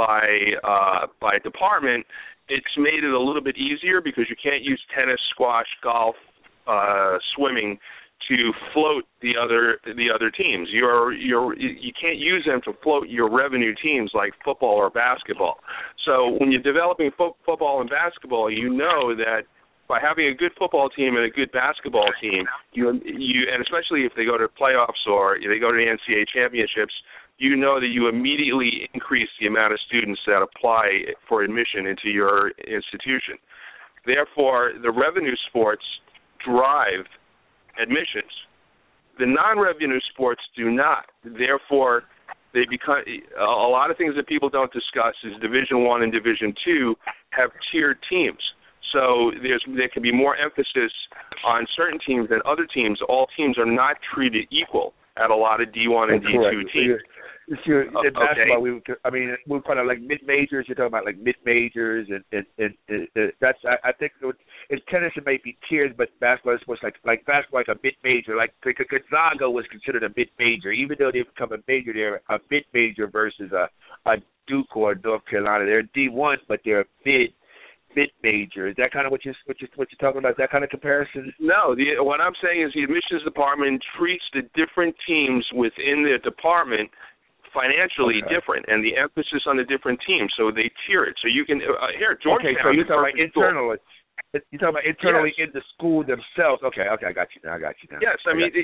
by department, it's made it a little bit easier because you can't use tennis, squash, golf, swimming to float the other teams. You can't use them to float your revenue teams like football or basketball. So when you're developing football and basketball, you know that by having a good football team and a good basketball team, you and especially if they go to playoffs or they go to the NCAA championships, you know that you immediately increase the amount of students that apply for admission into your institution. Therefore, the revenue sports drive admissions. The non-revenue sports do not. Therefore, they become a lot of things that people don't discuss is Division I and Division II have tiered teams. So there can be more emphasis on certain teams than other teams. All teams are not treated equal at a lot of D1 and D2 teams. In basketball, we're kind of like mid-majors. You're talking about like mid-majors, and that's I think in tennis it may be tiered, but basketball is supposed like basketball like a mid-major. Like Gonzaga was considered a mid-major, even though they've become a major. They're a mid-major versus a Duke or North Carolina. They're D1, but they're mid-major. Is that kind of what you're talking about? Is that kind of comparison? No. What I'm saying is the admissions department treats the different teams within their department financially different, and the emphasis on the different teams. So they tier it. So you can Georgetown. Okay, so you're talking about internally. You're talking about internally in the school themselves. Okay, I got you now. Yes,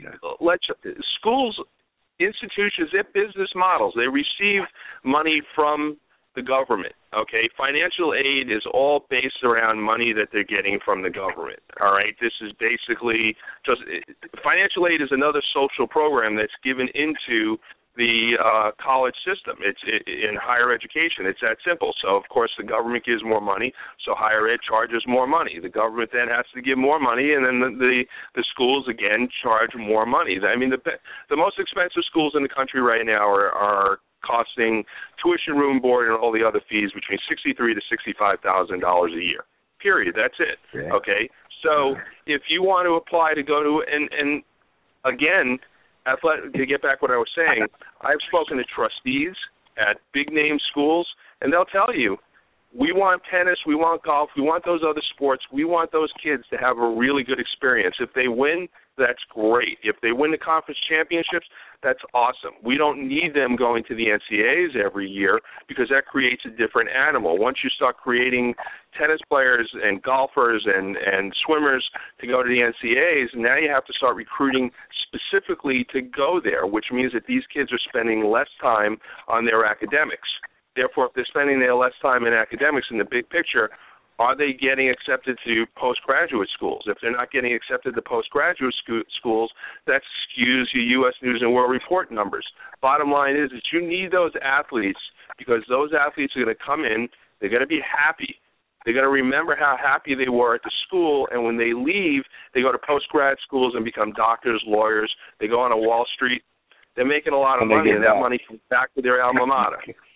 schools, institutions, they're business models. They receive money from the government, okay? Financial aid is all based around money that they're getting from the government, all right? This is basically financial aid is another social program that's given into the college system. It's in higher education. It's that simple. So, of course, the government gives more money, so higher ed charges more money. The government then has to give more money, and then the schools, again, charge more money. I mean, the most expensive schools in the country right now are costing tuition, room, board, and all the other fees between $63,000 to $65,000 a year. Period. That's it. Yeah. Okay? So if you want to apply to go to, and again, to get back what I was saying, I've spoken to trustees at big-name schools, and they'll tell you, we want tennis, we want golf, we want those other sports, we want those kids to have a really good experience. If they win, that's great. If they win the conference championships, that's awesome. We don't need them going to the NCAAs every year because that creates a different animal. Once you start creating tennis players and golfers and swimmers to go to the NCAAs, now you have to start recruiting specifically to go there, which means that these kids are spending less time on their academics. Therefore, if they're spending their less time in academics in the big picture, are they getting accepted to postgraduate schools? If they're not getting accepted to postgraduate schools, that skews your U.S. News and World Report numbers. Bottom line is that you need those athletes because those athletes are going to come in, they're going to be happy. They're going to remember how happy they were at the school, and when they leave, they go to postgrad schools and become doctors, lawyers. They go on to Wall Street. They're making a lot of money, and that money comes back to their alma mater.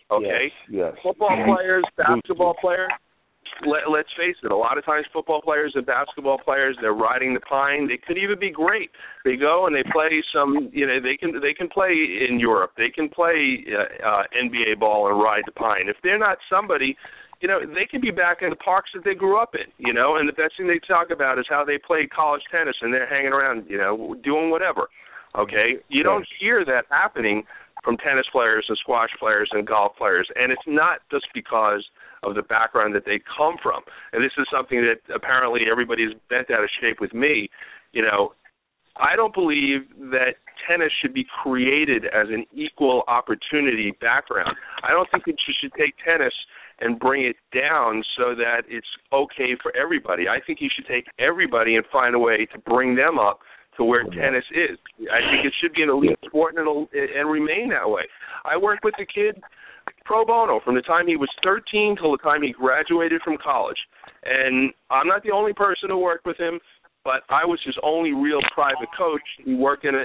Okay? Yes. Football players, basketball players, let's face it, a lot of times football players and basketball players, they're riding the pine. They could even be great. They go and they play some, they can play in Europe. They can play NBA ball and ride the pine. If they're not somebody, they can be back in the parks that they grew up in, and the best thing they talk about is how they played college tennis and they're hanging around, doing whatever. Okay? You don't hear that happening from tennis players and squash players and golf players, and it's not just because of the background that they come from. And this is something that apparently everybody's bent out of shape with me. I don't believe that tennis should be created as an equal opportunity background. I don't think that you should take tennis and bring it down so that it's okay for everybody. I think you should take everybody and find a way to bring them up to where tennis is. I think it should be an elite sport and remain that way. I worked with the kid pro bono from the time he was 13 till the time he graduated from college. And I'm not the only person who worked with him, but I was his only real private coach. He worked in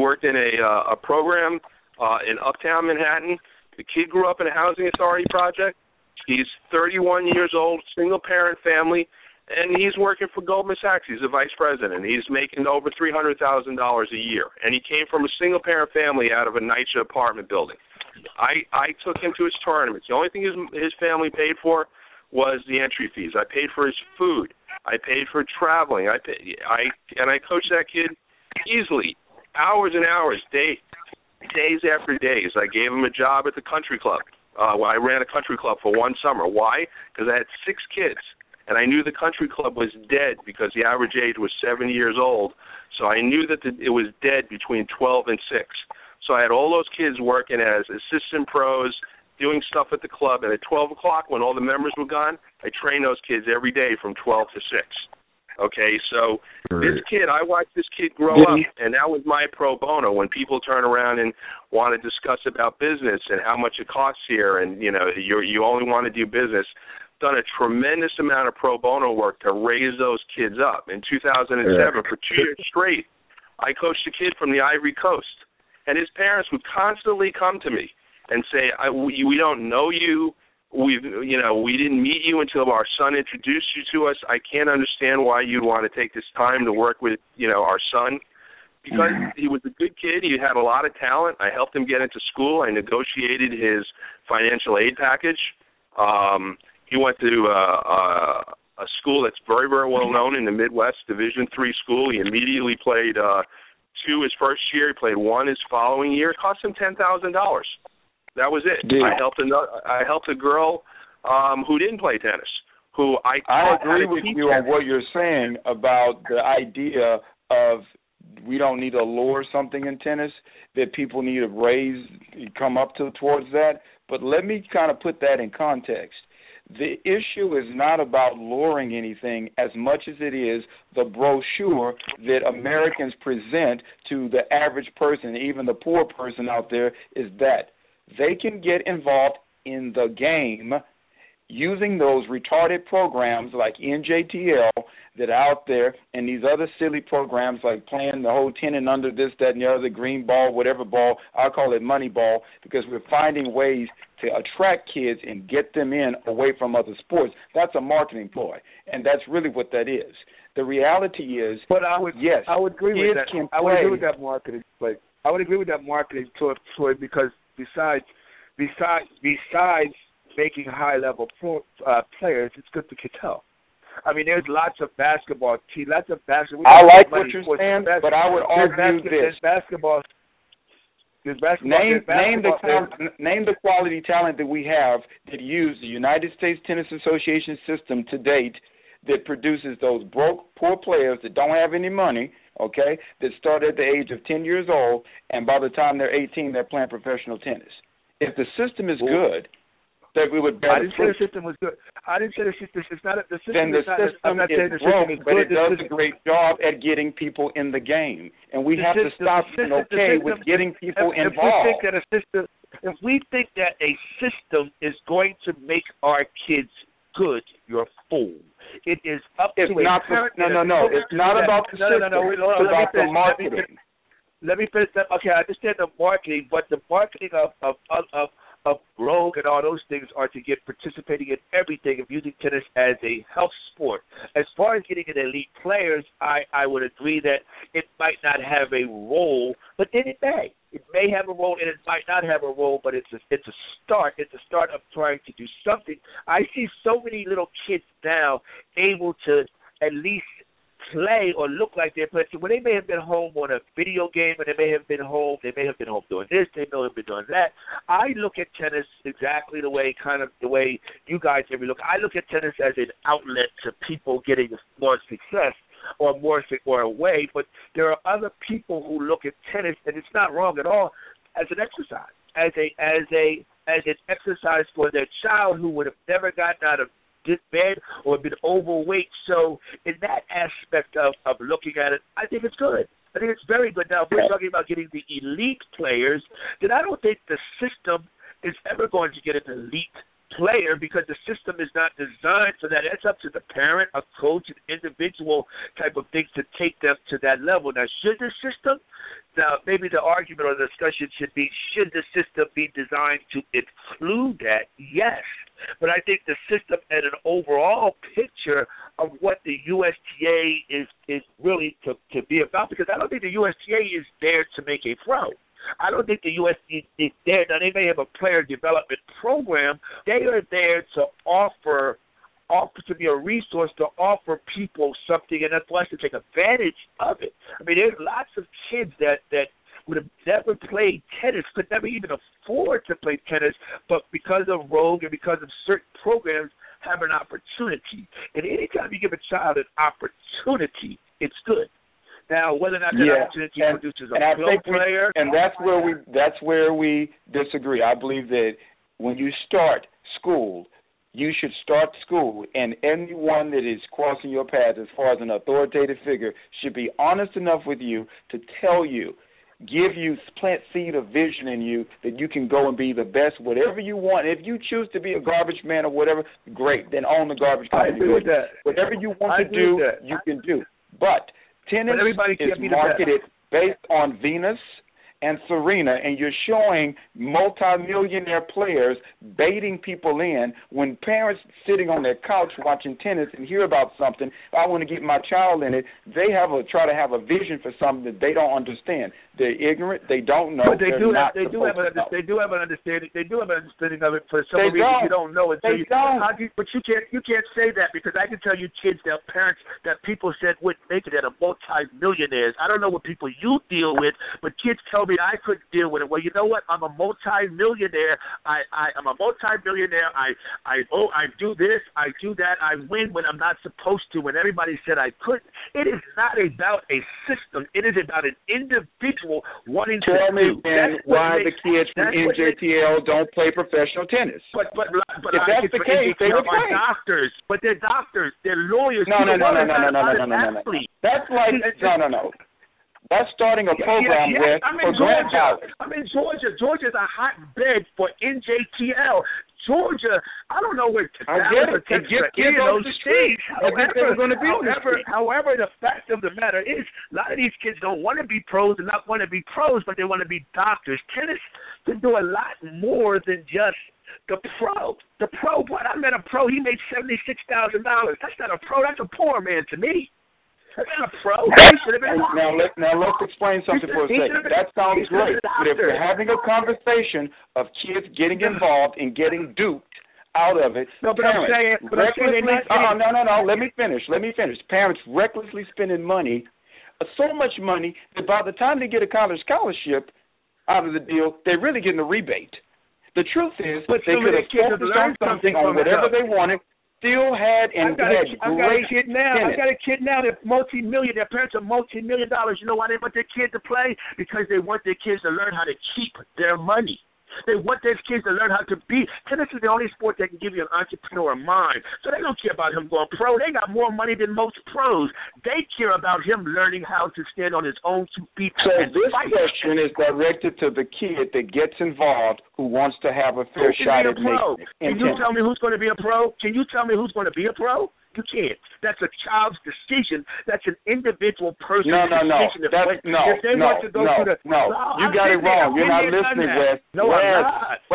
a program in Uptown Manhattan. The kid grew up in a housing authority project. He's 31 years old, single-parent family, and he's working for Goldman Sachs. He's a vice president. He's making over $300,000 a year, and he came from a single-parent family out of a NYCHA apartment building. I took him to his tournaments. The only thing his family paid for was the entry fees. I paid for his food. I paid for traveling. I coached that kid easily, hours and hours, days after days. I gave him a job at the country club. I ran a country club for one summer. Why? Because I had 6 kids, and I knew the country club was dead because the average age was 7 years old. So I knew that it was dead between 12 and 6. So I had all those kids working as assistant pros, doing stuff at the club, and at 12 o'clock when all the members were gone, I trained those kids every day from 12 to 6. Okay, so this kid, I watched this kid grow up, and that was my pro bono. When people turn around and want to discuss about business and how much it costs here, and you only want to do business, done a tremendous amount of pro bono work to raise those kids up. In 2007, for 2 years straight, I coached a kid from the Ivory Coast, and his parents would constantly come to me and say, "We don't know you. We didn't meet you until our son introduced you to us. I can't understand why you'd want to take this time to work with, our son." Because he was a good kid. He had a lot of talent. I helped him get into school. I negotiated his financial aid package. He went to a school that's very, very well known in the Midwest, Division III school. He immediately played 2 his first year. He played 1 his following year. It cost him $10,000. That was it. I helped a girl who didn't play tennis. I agree with you on what you're saying about the idea of we don't need to lower something in tennis, that people need to come up towards that. But let me kind of put that in context. The issue is not about lowering anything as much as it is the brochure that Americans present to the average person, even the poor person out there, is that they can get involved in the game using those retarded programs like NJTL that are out there, and these other silly programs like playing the whole 10 and under, this, that, and the other, green ball, whatever ball. I call it money ball, because we're finding ways to attract kids and get them in away from other sports. That's a marketing ploy, and that's really what that is. The reality is, but I would agree with that. I would agree with that marketing play. I would agree with that marketing ploy because besides making high-level players, it's good for kids' health. I mean, there's lots of basketball teams, I like what you're saying, but I would argue this. There's basketball. Name the quality talent that we have that use the United States Tennis Association system to date that produces those broke, poor players that don't have any money, okay, that start at the age of 10 years old, and by the time they're 18, they're playing professional tennis. If the system is good, that we would better. I didn't say the system was good. I didn't say the system. It's not. The system then the is not, system is broke, but it does a great job at getting people in the game, and we have to stop being okay with getting people involved. If we think that a system is going to make our kids good, you're a fool. It is up to a parent. No. It's not about the system. It's about the marketing. Let me finish that. Okay, I understand the marketing, but the marketing of of Rogue and all those things are to get participating in everything of using tennis as a health sport. As far as getting an elite players, I would agree that it might not have a role, but then it may. It may have a role and it might not have a role, but it's a start. It's a start of trying to do something. I see so many little kids now able to at least play or look like they're playing. When they may have been home on a video game, and they may have been home doing this, they may have been doing that. I look at tennis exactly the way you guys maybe look. I look at tennis as an outlet to people getting more success or a way, but there are other people who look at tennis, and it's not wrong at all, as an exercise, as an exercise for their child who would have never gotten out of bed or been overweight. So in that aspect of looking at it, I think it's good. I think it's very good. Now, if we're talking about getting the elite players, then I don't think the system is ever going to get an elite player because the system is not designed for that. It's up to the parent, a coach, an individual type of thing to take them to that level. Now, should the system, maybe the argument or the discussion should be, should the system be designed to include that? Yes. But I think the system and an overall picture of what the USTA is really to be about, because I don't think the USTA is there to make a pro. I don't think the USTA is there. Now, they may have a player development program. They are there to offer to be a resource to offer people something, and that's for us to take advantage of it. I mean, there's lots of kids that would have never played tennis, could never even afford to play tennis, but because of Rogue and because of certain programs, have an opportunity. And anytime you give a child an opportunity, it's good. Now, whether or not that opportunity produces a pro player, and that's where we disagree. I believe that when you start school, you should start school, and anyone that is crossing your path as far as an authoritative figure should be honest enough with you to tell you, give you, plant seed of vision in you that you can go and be the best, whatever you want. If you choose to be a garbage man or whatever, great, then own the garbage can. I agree with that. Whatever you want to do, you can do. But tennis is marketed based on Venus and Serena, and you're showing multimillionaire players baiting people in when parents sitting on their couch watching tennis and hear about something, I want to get my child in it, they try to have a vision for something that they don't understand. They're ignorant, they don't know. But they do have an understanding of it for some reason you don't know it. But you can't say that, because I can tell you kids that parents that people said wouldn't make it that are multi-millionaires. I don't know what people you deal with, but kids tell me I couldn't deal with it. Well, you know what? I'm a multi-millionaire. I'm a multi-millionaire. I do this. I do that. I win when I'm not supposed to. When everybody said I couldn't. It is not about a system. It is about an individual wanting to tell me then why the kids from NJTL don't play professional tennis. But if that's the case, they would play. Doctors. But they're doctors. They're lawyers. No. That's like no. That's starting a program for grandfathers. I'm in Georgia. Georgia's a hotbed for NJTL. Georgia, I don't know where However, the fact of the matter is, a lot of these kids don't want to be pros and not want to be pros, but they want to be doctors. Tennis can do a lot more than just the pro. The pro, boy, I met a pro. He made $76,000. That's not a pro. That's a poor man to me. That's not a pro. Now let's explain something for a second. That sounds great, but if we're having a conversation of kids getting involved and getting duped out of it, let me finish. Parents recklessly spending money, so much money that by the time they get a college scholarship out of the deal, they're really getting a rebate. The truth is, they could have focused on something on whatever they wanted. Still had and had great tennis. I've got a kid now that's multi-millionaire. Their parents are multi-million dollars. You know why they want their kid to play? Because they want their kids to learn how to keep their money. They want their kids to learn how to be. Tennis is the only sport that can give you an entrepreneur mind. So they don't care about him going pro. They got more money than most pros. They care about him learning how to stand on his own 2 feet. So this question is directed to the kid that gets involved who wants to have a fair shot at making it. Can you tell me who's going to be a pro? Can you tell me who's going to be a pro? You can't. That's a child's decision. That's an individual person's decision. You got it wrong. You're not listening, Wes. No, I'm not. Wes,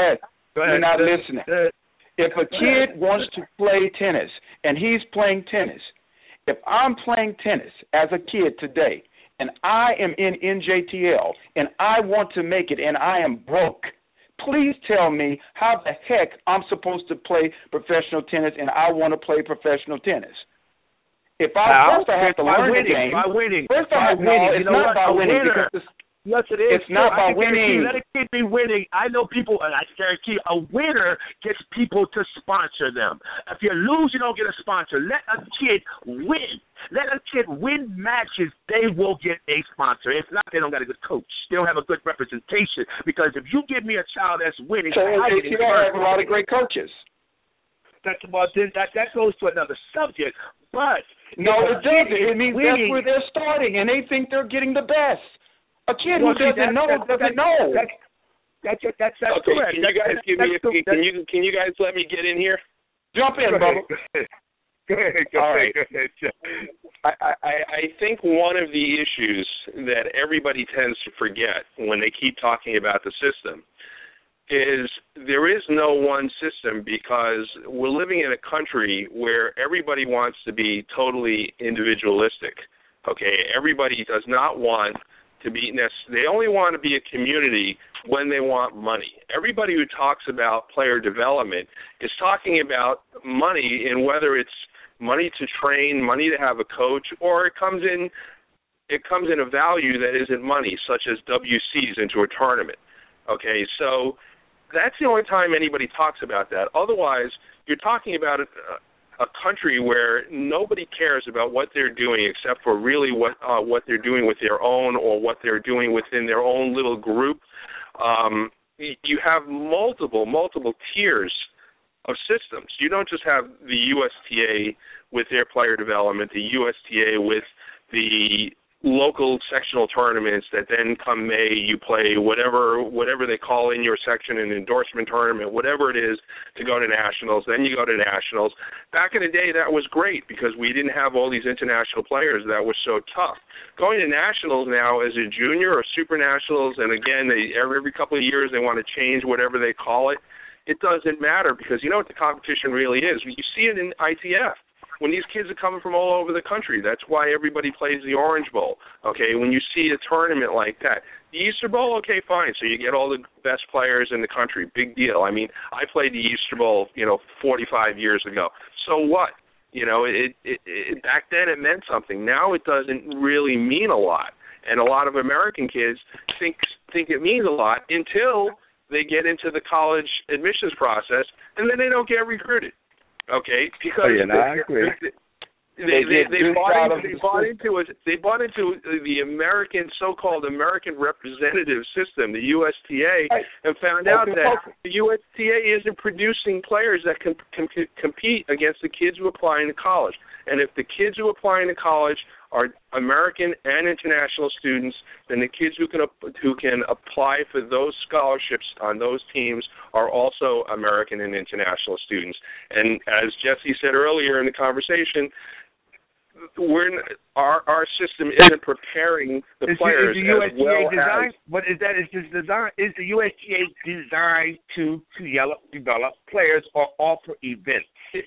You're not listening. If a kid wants to play tennis and he's playing tennis, if I'm playing tennis as a kid today and I am in NJTL and I want to make it and I am broke, please tell me how the heck I'm supposed to play professional tennis and I want to play professional tennis. If I first I have to learn the game. By winning. First I have it's not about winning because yes, it is. It's not about winning. Let a kid be winning. I know people, and I guarantee a winner gets people to sponsor them. If you lose, you don't get a sponsor. Let a kid win. Let a kid win matches. They will get a sponsor. If not, they don't got a good coach. They don't have a good representation. Because if you give me a child that's winning, so I have a lot of great coaches. That goes to another subject. But no, it doesn't. It means that's where they're starting, and they think they're getting the best. A kid who doesn't know doesn't know. That's okay, correct. Can you guys give me? Can you guys let me get in here? Jump in, Bubba. Go ahead. All right. I think one of the issues that everybody tends to forget when they keep talking about the system is there is no one system, because we're living in a country where everybody wants to be totally individualistic. Okay, everybody does not want to be they only want to be a community when they want money. Everybody who talks about player development is talking about money, and whether it's money to train, money to have a coach, or it comes in a value that isn't money, such as WCs into a tournament. Okay, so that's the only time anybody talks about that. Otherwise, you're talking about a country where nobody cares about what they're doing except for really what they're doing with their own, or what they're doing within their own little group. You have multiple tiers of systems. You don't just have the USTA with their player development, the USTA with the local sectional tournaments that then come May you play whatever they call in your section, an endorsement tournament, whatever it is, to go to nationals. Then you go to nationals. Back in the day, that was great because we didn't have all these international players that were so tough. Going to nationals now as a junior or super nationals, and again, every couple of years they want to change whatever they call it. It doesn't matter, because you know what the competition really is. You see it in ITF. When these kids are coming from all over the country, that's why everybody plays the Orange Bowl, okay? When you see a tournament like that. The Easter Bowl, okay, fine. So you get all the best players in the country. Big deal. I mean, I played the Easter Bowl, 45 years ago. So what? Back then it meant something. Now it doesn't really mean a lot. And a lot of American kids think it means a lot until they get into the college admissions process, and then they don't get recruited. Okay, because they bought into the American, so-called American representative system, the USTA, and found out that the USTA isn't producing players that can compete against the kids who are applying to college. And if the kids who are applying to college are American and international students, then the kids who can apply for those scholarships on those teams are also American and international students. And as Jesse said earlier in the conversation, our system isn't preparing the players is the as well designed, as. But is the USTA designed to develop players or offer events?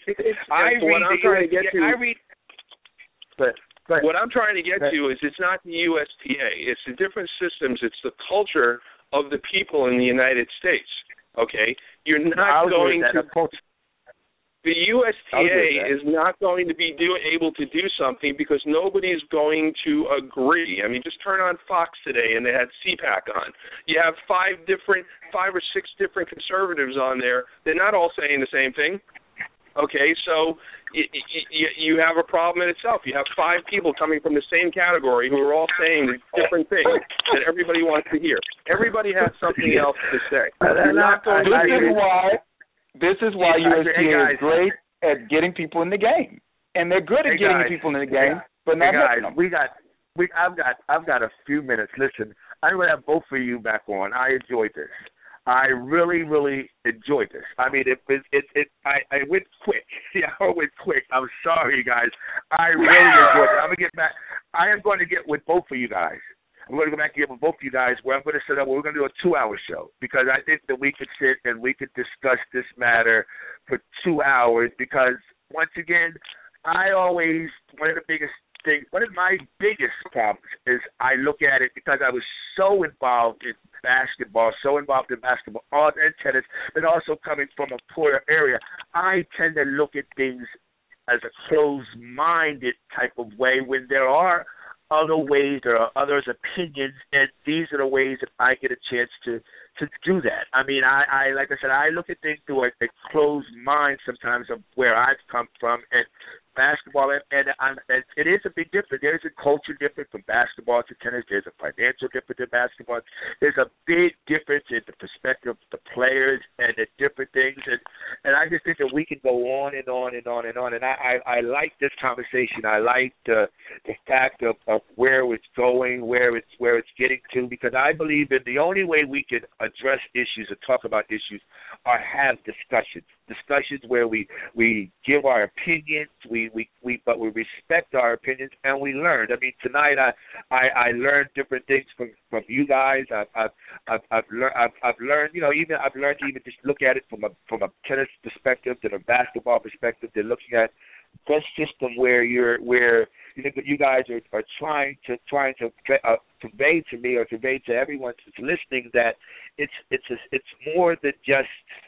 What I'm trying to get to is it's not the USTA. It's the different systems. It's the culture of the people in the United States. Okay? You're not going to... The USTA is not going to be able to do something because nobody's going to agree. I mean, just turn on Fox today and they had CPAC on. You have 5 or 6 different conservatives on there. They're not all saying the same thing. Okay, so you have a problem in itself. You have 5 people coming from the same category who are all saying different things that everybody wants to hear. Everybody has something else to say. This is why USTA is great at getting people in the game, and they're good at getting people in the game, but not making them. I've got a few minutes. Listen, I'm going to have both of you back on. I enjoyed this. I really, really enjoyed this. I mean, I went quick. Yeah, I went quick. I'm sorry, guys. I really enjoyed it. I'm going to get back. I am going to get with both of you guys. I'm going to go back here with both of you guys where I'm going to set up, we're going to do a 2-hour show because I think that we could sit and we could discuss this matter for 2 hours because, once again, one of my biggest problems is I look at it because I was so involved in basketball and tennis, but also coming from a poorer area. I tend to look at things as a closed-minded type of way when there are other ways, there are others' opinions, and these are the ways that I get a chance to do that. I mean, I like I said, I look at things through a closed mind sometimes of where I've come from, and basketball, and it is a big difference. There's a culture difference from basketball to tennis. There's a financial difference in basketball. There's a big difference in the perspective of the players and the different things, and I just think that we can go on and on and on and on. And I like this conversation. I like the fact of where it's going, where it's getting to, because I believe that the only way we can address issues or talk about issues are have discussions where we give our opinions, but we respect our opinions and we learn. I mean, tonight I learned different things from you guys. I've learned, you know, I've learned to even just look at it from a tennis perspective, than a basketball perspective, than looking at this system where you guys are trying to convey to me or convey to everyone who's listening that it's more than just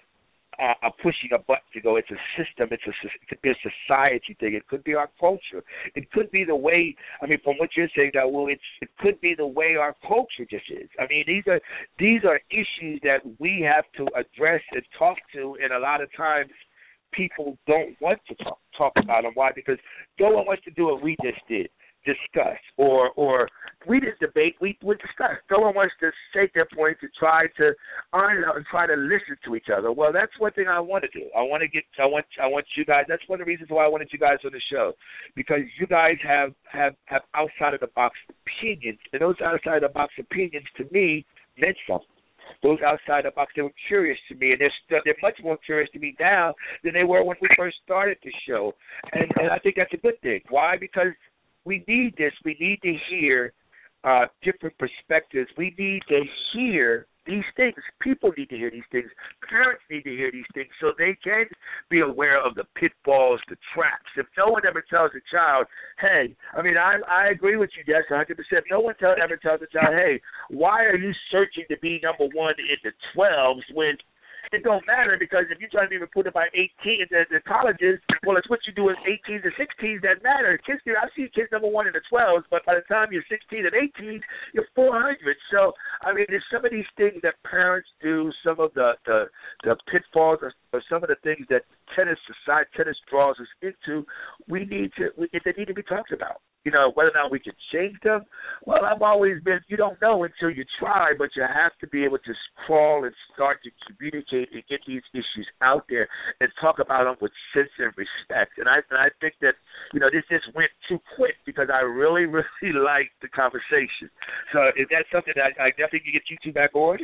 a pushing a button to go. It's a system. It could be a society thing. It could be our culture. It could be the way. I mean, from what you're saying, that it could be the way our culture just is. I mean, these are issues that we have to address and talk to, and a lot of times people don't want to talk about them. Why? Because no one wants to do what we just did. Discuss or we didn't debate, we discuss. No one wants to state their points and try to iron out and try to listen to each other. Well, that's one thing I want to do. I want you guys. That's one of the reasons why I wanted you guys on the show, because you guys have outside of the box opinions, and those outside of the box opinions to me meant something. Those outside the box, they were curious to me, and they're much more curious to me now than they were when we first started the show, and I think that's a good thing. Why? Because we need this. We need to hear different perspectives. We need to hear these things. People need to hear these things. Parents need to hear these things so they can be aware of the pitfalls, the traps. If no one ever tells a child, hey, I mean, I agree with you, Jess, 100%. No one ever tells a child, hey, why are you searching to be number one in the 12s when it don't matter, because if you're trying to be recruited by 18 the colleges, well, it's what you do in 18s and 16s that matter. Kids, I see kids number one in the 12s, but by the time you're 16 and 18, you're 400. So, I mean, there's some of these things that parents do, some of the pitfalls or some of the things that tennis draws us into, they need to be talked about. You know, whether or not we can change them, well, I've always been, you don't know until you try, but you have to be able to crawl and start to communicate and get these issues out there and talk about them with sense and respect. And I think that, you know, this just went too quick because I really, really liked the conversation. So is that something that I definitely can get you two back on?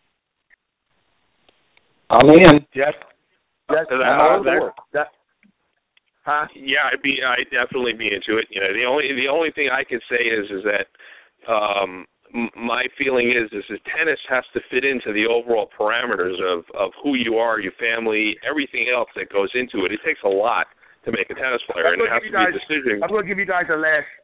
I'm in. Yes. Huh? Yeah, I'd definitely be into it. You know, the only thing I can say is that my feeling is tennis has to fit into the overall parameters of who you are, your family, everything else that goes into it. It takes a lot to make a tennis player, and it has to be a decision. I'm going to give you guys a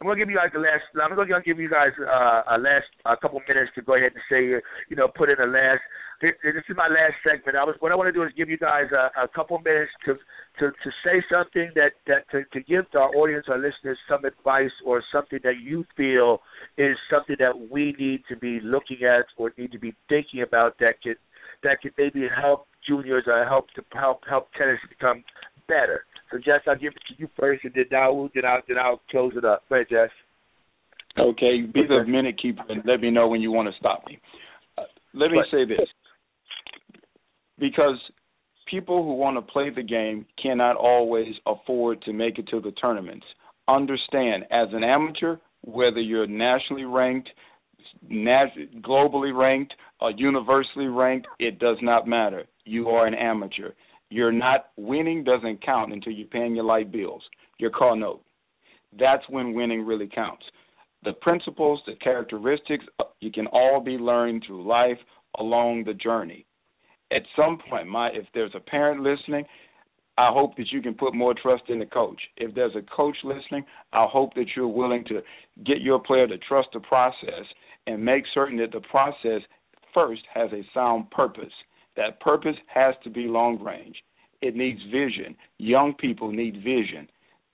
couple minutes to go ahead and say, you know, put in a last. This is my last segment. What I want to do is give you guys a couple minutes to say something to give to our audience, our listeners, some advice or something that you feel is something that we need to be looking at or need to be thinking about that could maybe help juniors or help tennis become better. So, Jess, I'll give it to you first, and then I'll close it up. Go ahead, Jess. Okay, be the minute keeper and let me know when you want to stop me. Let me say this. Because people who want to play the game cannot always afford to make it to the tournaments. Understand, as an amateur, whether you're nationally ranked, globally ranked, or universally ranked, it does not matter. You are an amateur. You're not winning doesn't count until you're paying your light bills, your car note. That's when winning really counts. The principles, the characteristics, you can all be learned through life along the journey. At some point, if there's a parent listening, I hope that you can put more trust in the coach. If there's a coach listening, I hope that you're willing to get your player to trust the process and make certain that the process first has a sound purpose. That purpose has to be long range. It needs vision. Young people need vision.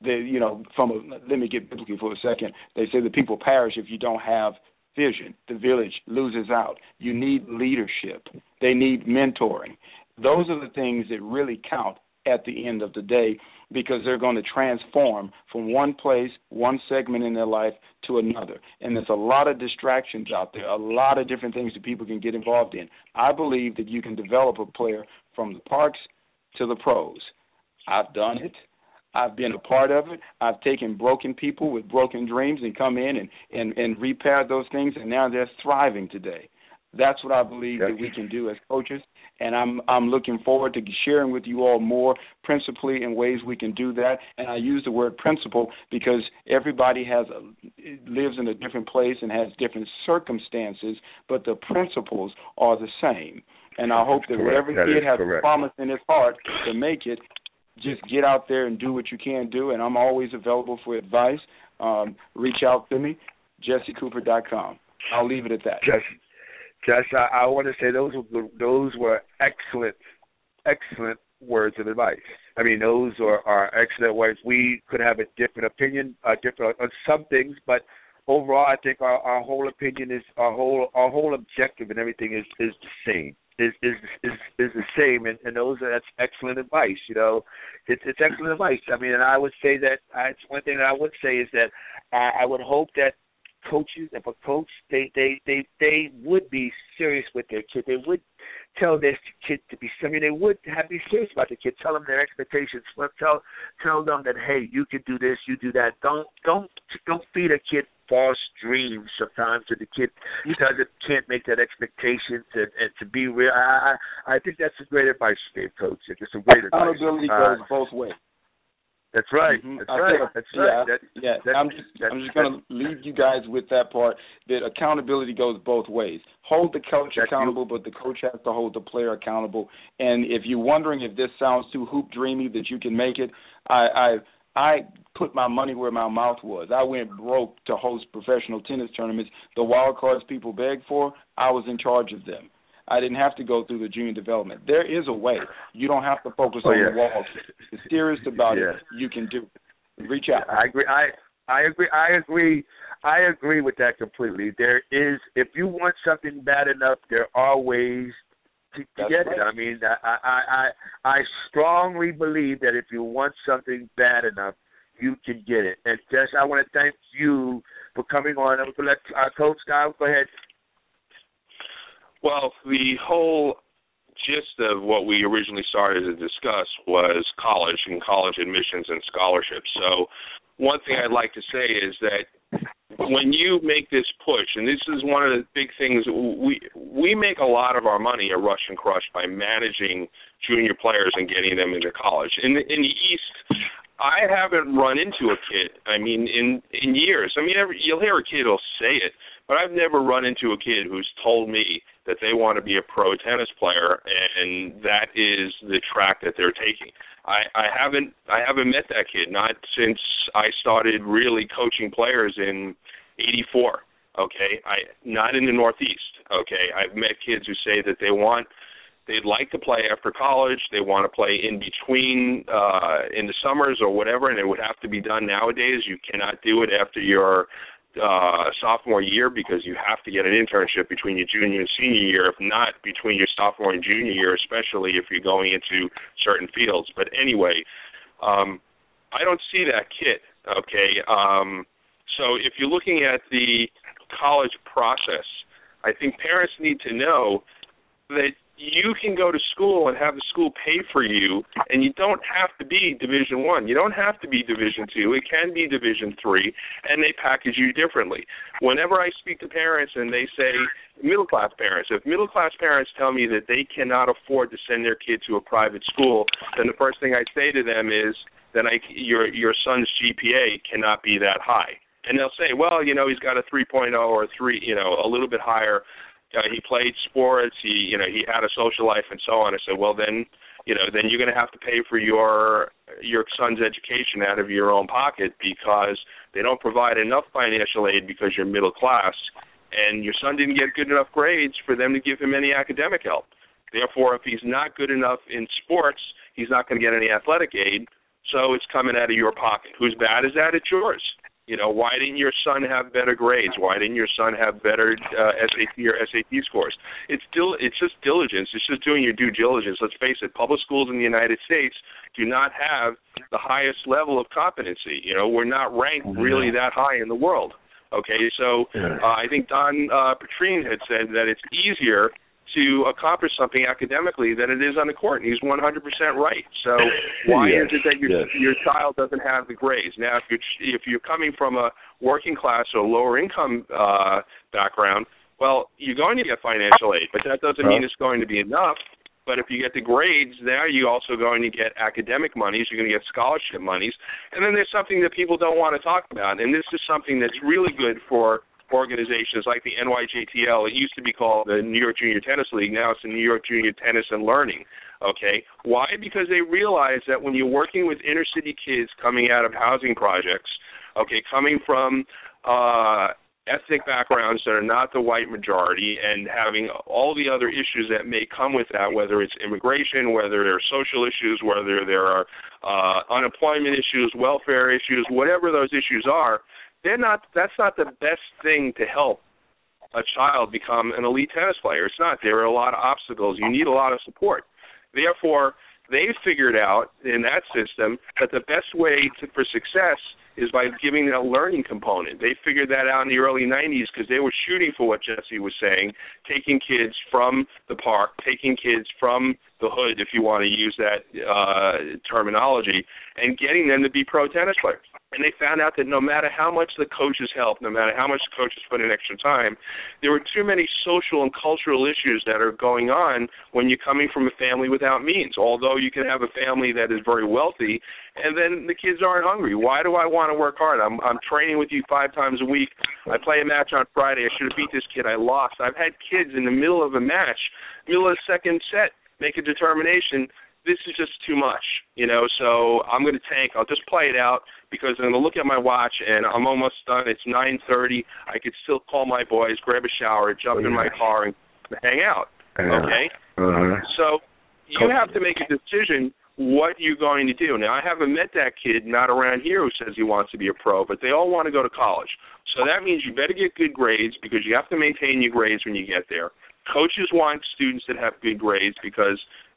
Let me get biblical for a second. They say the people perish if you don't have vision. The village loses out. You need leadership. They need mentoring. Those are the things that really count at the end of the day, because they're going to transform from one place, one segment in their life to another. And there's a lot of distractions out there, a lot of different things that people can get involved in. I believe that you can develop a player from the parks to the pros. I've done it. I've been a part of it. I've taken broken people with broken dreams and come in and repaired those things, and now they're thriving today. That's what I believe that we can do as coaches, and I'm looking forward to sharing with you all more principally in ways we can do that. And I use the word principle because everybody lives in a different place and has different circumstances, but the principles are the same. And I hope that whatever kid has a promise in his heart to make it, just get out there and do what you can do. And I'm always available for advice. Reach out to me, JesseCooper.com. I'll leave it at that. Jess, I want to say those were excellent words of advice. I mean, those are excellent words. We could have a different opinion, different on some things, but overall, I think our whole opinion is our whole objective and everything is the same. Is the same, and that's excellent advice. It's excellent advice. I mean, and I would say that it's one thing that I would say is that I would hope that coaches, if a coach, they would be serious with their kid. They would tell their kid to be. I mean, they would be serious about the kid. Tell them their expectations. Tell them that, hey, you can do this, you do that. Don't feed a kid false dreams sometimes, that the kid can't make that expectation to be real. I think that's a great advice, Dave, Coach. It's a great advice. Accountability goes both ways. That's right. Mm-hmm. That's right. I'm just going to leave you guys with that part, that accountability goes both ways. Hold the coach accountable, but the coach has to hold the player accountable. And if you're wondering if this sounds too hoop dreamy that you can make it, I put my money where my mouth was. I went broke to host professional tennis tournaments. The wild cards people begged for, I was in charge of them. I didn't have to go through the junior development. There is a way. You don't have to focus on the walls. If you're serious about it, you can do it. Reach out. I agree with that completely. There is, if you want something bad enough, there are ways to get it. I mean, I strongly believe that if you want something bad enough, you can get it. And Jess, I want to thank you for coming on. I'm going to let our coach now go ahead. Well, the whole gist of what we originally started to discuss was college and college admissions and scholarships. So one thing I'd like to say is that when you make this push, and this is one of the big things, we make a lot of our money at Rush and Crush by managing junior players and getting them into college. In the East, I haven't run into a kid, I mean, in years. I mean, you'll hear a kid who'll say it, but I've never run into a kid who's told me that they want to be a pro tennis player, and that is the track that they're taking. I haven't met that kid, not since I started really coaching players in '84. Okay, not in the Northeast. Okay, I've met kids who say that they'd like to play after college. They want to play in between in the summers or whatever, and it would have to be done nowadays. You cannot do it after your sophomore year because you have to get an internship between your junior and senior year, if not between your sophomore and junior year, especially if you're going into certain fields. But anyway, I don't see that kid, okay? So if you're looking at the college process, I think parents need to know that you can go to school and have the school pay for you, and you don't have to be Division I. You don't have to be Division II. It can be Division III, and they package you differently. Whenever I speak to parents and they say, middle-class parents, if middle-class parents tell me that they cannot afford to send their kid to a private school, then the first thing I say to them is that your son's GPA cannot be that high. And they'll say, well, he's got a 3.0 or 3, a little bit higher. He played sports. He had a social life and so on. I said, well, then you're going to have to pay for your son's education out of your own pocket because they don't provide enough financial aid because you're middle class, and your son didn't get good enough grades for them to give him any academic help. Therefore, if he's not good enough in sports, he's not going to get any athletic aid, so it's coming out of your pocket. Whose bad is that? It's yours. Why didn't your son have better grades? Why didn't your son have better SAT or SAT scores? It's just diligence. It's just doing your due diligence. Let's face it, public schools in the United States do not have the highest level of competency. We're not ranked really that high in the world. Okay, so I think Don Petrine had said that it's easier to accomplish something academically than it is on the court, and he's 100% right. So why is it that your child doesn't have the grades? Now, if you're coming from a working class or lower income background, well, you're going to get financial aid, but that doesn't mean it's going to be enough. But if you get the grades, now you're also going to get academic monies, you're going to get scholarship monies, and then there's something that people don't want to talk about, and this is something that's really good for organizations like the NYJTL. It used to be called the New York Junior Tennis League. Now it's the New York Junior Tennis and Learning. Okay? Why? Because they realize that when you're working with inner city kids coming out of housing projects, okay, coming from ethnic backgrounds that are not the white majority and having all the other issues that may come with that, whether it's immigration, whether there are social issues, whether there are unemployment issues, welfare issues, whatever those issues are, that's not the best thing to help a child become an elite tennis player. It's not. There are a lot of obstacles. You need a lot of support. Therefore, they've figured out in that system that the best way for success is by giving that learning component. They figured that out in the early 90s because they were shooting for what Jesse was saying, taking kids from the park, taking kids from the hood, if you want to use that terminology, and getting them to be pro tennis players. And they found out that no matter how much the coaches help, no matter how much the coaches put in extra time, there were too many social and cultural issues that are going on when you're coming from a family without means. Although you can have a family that is very wealthy, and then the kids aren't hungry. Why do I want to work hard? I'm training with you 5 times a week. I play a match on Friday. I should have beat this kid. I lost. I've had kids in the middle of a match, middle of the second set, make a determination. This is just too much, so I'm going to tank. I'll just play it out because I'm going to look at my watch and I'm almost done. It's 9:30. I could still call my boys, grab a shower, jump in my car, and hang out, okay? So you have to make a decision what you're going to do. Now, I haven't met that kid not around here who says he wants to be a pro, but they all want to go to college. So that means you better get good grades because you have to maintain your grades when you get there. Coaches want students that have good grades because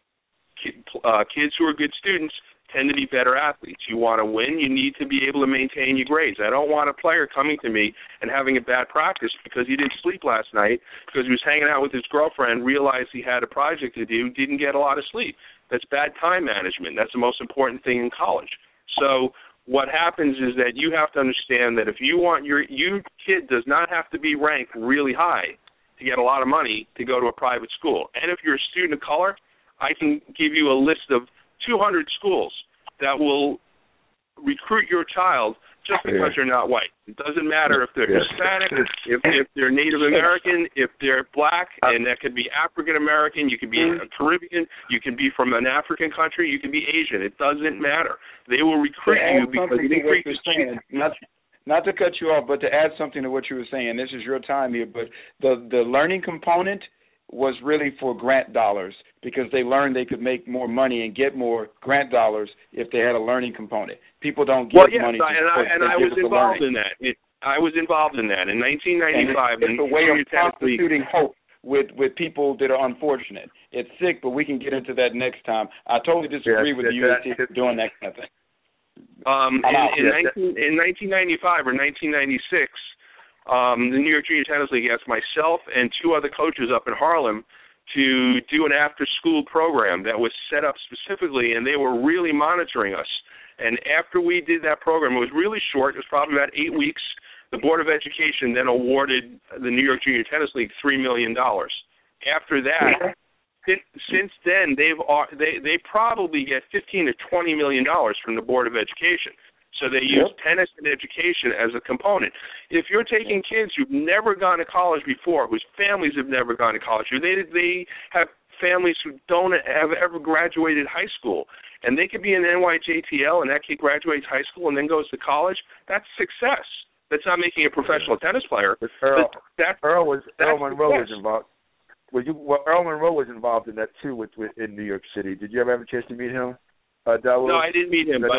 kids who are good students tend to be better athletes. You want to win, you need to be able to maintain your grades. I don't want a player coming to me and having a bad practice because he didn't sleep last night because he was hanging out with his girlfriend, realized he had a project to do, didn't get a lot of sleep. That's bad time management. That's the most important thing in college. So what happens is that you have to understand that if you want your kid does not have to be ranked really high to get a lot of money to go to a private school. And if you're a student of color, I can give you a list of 200 schools that will recruit your child just because they're not white. It doesn't matter if they're Hispanic, if they're Native American, if they're black, and that could be African American, you could be a Caribbean, you can be from an African country, you can be Asian. It doesn't matter. They will recruit you because they recruit you. Not to cut you off, but to add something to what you were saying, this is your time here, but the learning component was really for grant dollars because they learned they could make more money and get more grant dollars if they had a learning component. People don't get money. And I was involved in that. I was involved in that in 1995. It's a way of constituting hope with people that are unfortunate. It's sick, but we can get into that next time. I totally disagree with you doing that kind of thing. In 1995 or 1996, the New York Junior Tennis League asked myself and 2 other coaches up in Harlem to do an after-school program that was set up specifically, and they were really monitoring us. And after we did that program, it was really short. It was probably about 8 weeks. The Board of Education then awarded the New York Junior Tennis League $3 million. After that, since then, they probably get $15 to $20 million from the Board of Education. So they use tennis and education as a component. If you're taking kids who've never gone to college before, whose families have never gone to college, or they have families who don't have ever graduated high school, and they could be in NYJTL, and that kid graduates high school and then goes to college, that's success. That's not making a professional tennis player. Earl Monroe was involved. Earl Monroe was involved in that too in New York City. Did you ever have a chance to meet him? No, I didn't meet him, but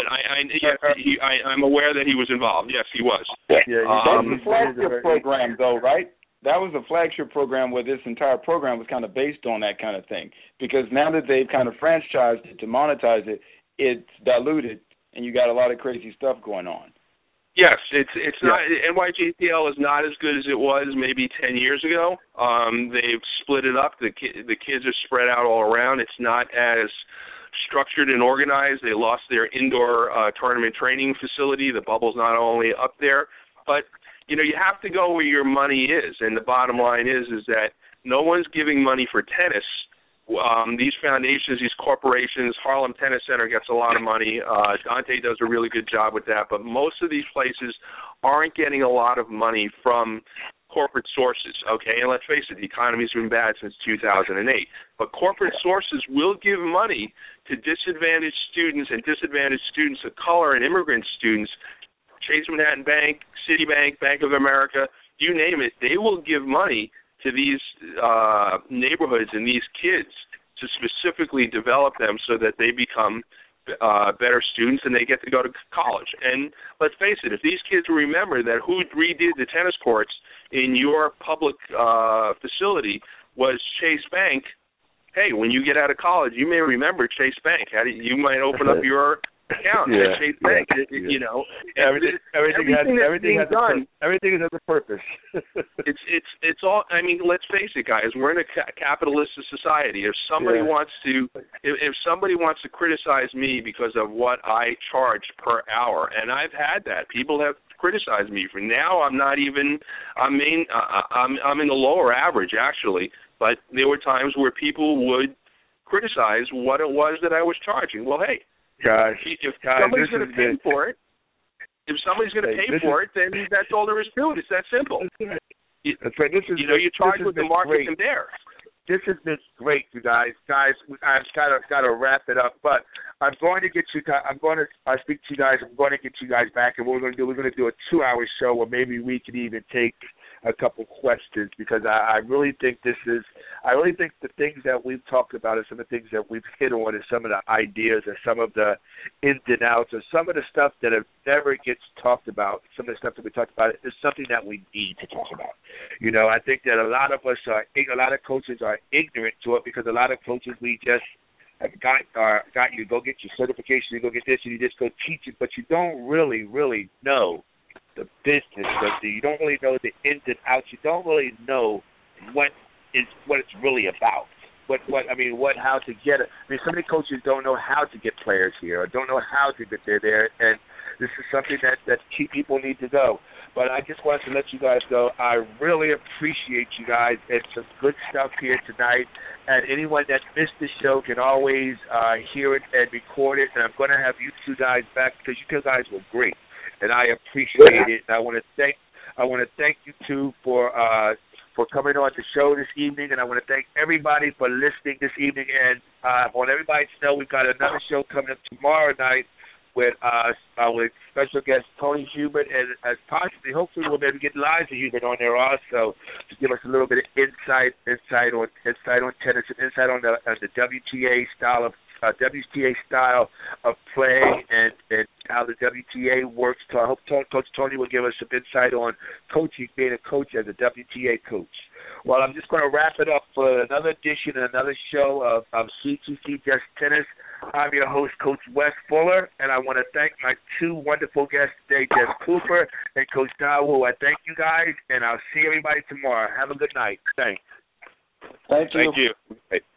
I'm aware that he was involved. Yes, he was. Yeah, that was the flagship program, though, right? That was the flagship program where this entire program was kind of based on that kind of thing. Because now that they've kind of franchised it to monetize it, it's diluted, and you got a lot of crazy stuff going on. Yes, it's not. NYJTL is not as good as it was maybe 10 years ago. They've split it up. The kids are spread out all around. It's not as structured and organized. They lost their indoor tournament training facility. The bubble's not only up there, but you have to go where your money is. And the bottom line is that no one's giving money for tennis. These foundations, these corporations, Harlem Tennis Center gets a lot of money. Dante does a really good job with that. But most of these places aren't getting a lot of money from corporate sources, okay? And let's face it, the economy's been bad since 2008. But corporate sources will give money to disadvantaged students and disadvantaged students of color and immigrant students. Chase Manhattan Bank, Citibank, Bank of America, you name it, they will give money to these neighborhoods and these kids to specifically develop them so that they become better students and they get to go to college. And let's face it, if these kids remember that who redid the tennis courts in your public facility was Chase Bank, hey, when you get out of college, you may remember Chase Bank. You might open up your account at Chase Bank. Everything has a purpose. it's all. I mean, let's face it, guys. We're in a capitalist society. If somebody wants to criticize me because of what I charge per hour, and I've had that, people have criticized me for. Now I'm not even. I'm in the lower average actually, but there were times where people would criticize what it was that I was charging. Well, hey. If somebody's going to pay for it, then that's all there is to it. It's that simple. That's right. You charge what the market can bear. This has been great, you guys. I've got to wrap it up, but I'm going to get you. I'm going to speak to you guys. I'm going to get you guys back, and we're going to do a 2-hour show, or maybe we could even take a couple questions, because I really think the things that we've talked about are some of the things that we've hit on, and some of the ideas, or some of the ins and outs, or some of the stuff that never gets talked about. Some of the stuff that we talked about is something that we need to talk about. I think that a lot of coaches are ignorant to it, because a lot of coaches, we just have got you go get your certification, you go get this, and you just go teach it, but you don't really know the business. You don't really know the ins and outs. You don't really know what it's really about. How to get it. I mean, so many coaches don't know how to get players here, or don't know how to get there, and this is something that key people need to know. But I just wanted to let you guys go. I really appreciate you guys. It's some good stuff here tonight. And anyone that missed the show can always hear it and record it. And I'm going to have you two guys back, because you two guys were great, and I appreciate it. And I want to thank you two for coming on the show this evening, and I want to thank everybody for listening this evening. And I want everybody to know we've got another show coming up tomorrow night with special guest Tony Hubert, and hopefully we'll maybe get Liza Hubert on there also to give us a little bit of insight on tennis, and insight on the WTA style of play, and how the WTA works. So I hope Coach Tony will give us some insight on coaching, being a coach as a WTA coach. Well, I'm just going to wrap it up for another edition and another show of C2C Just Tennis. I'm your host, Coach Wes Fuller, and I want to thank my two wonderful guests today, Jess Cooper and Coach Dawu. I thank you guys, and I'll see everybody tomorrow. Have a good night. Thanks. Thank you. Thank you.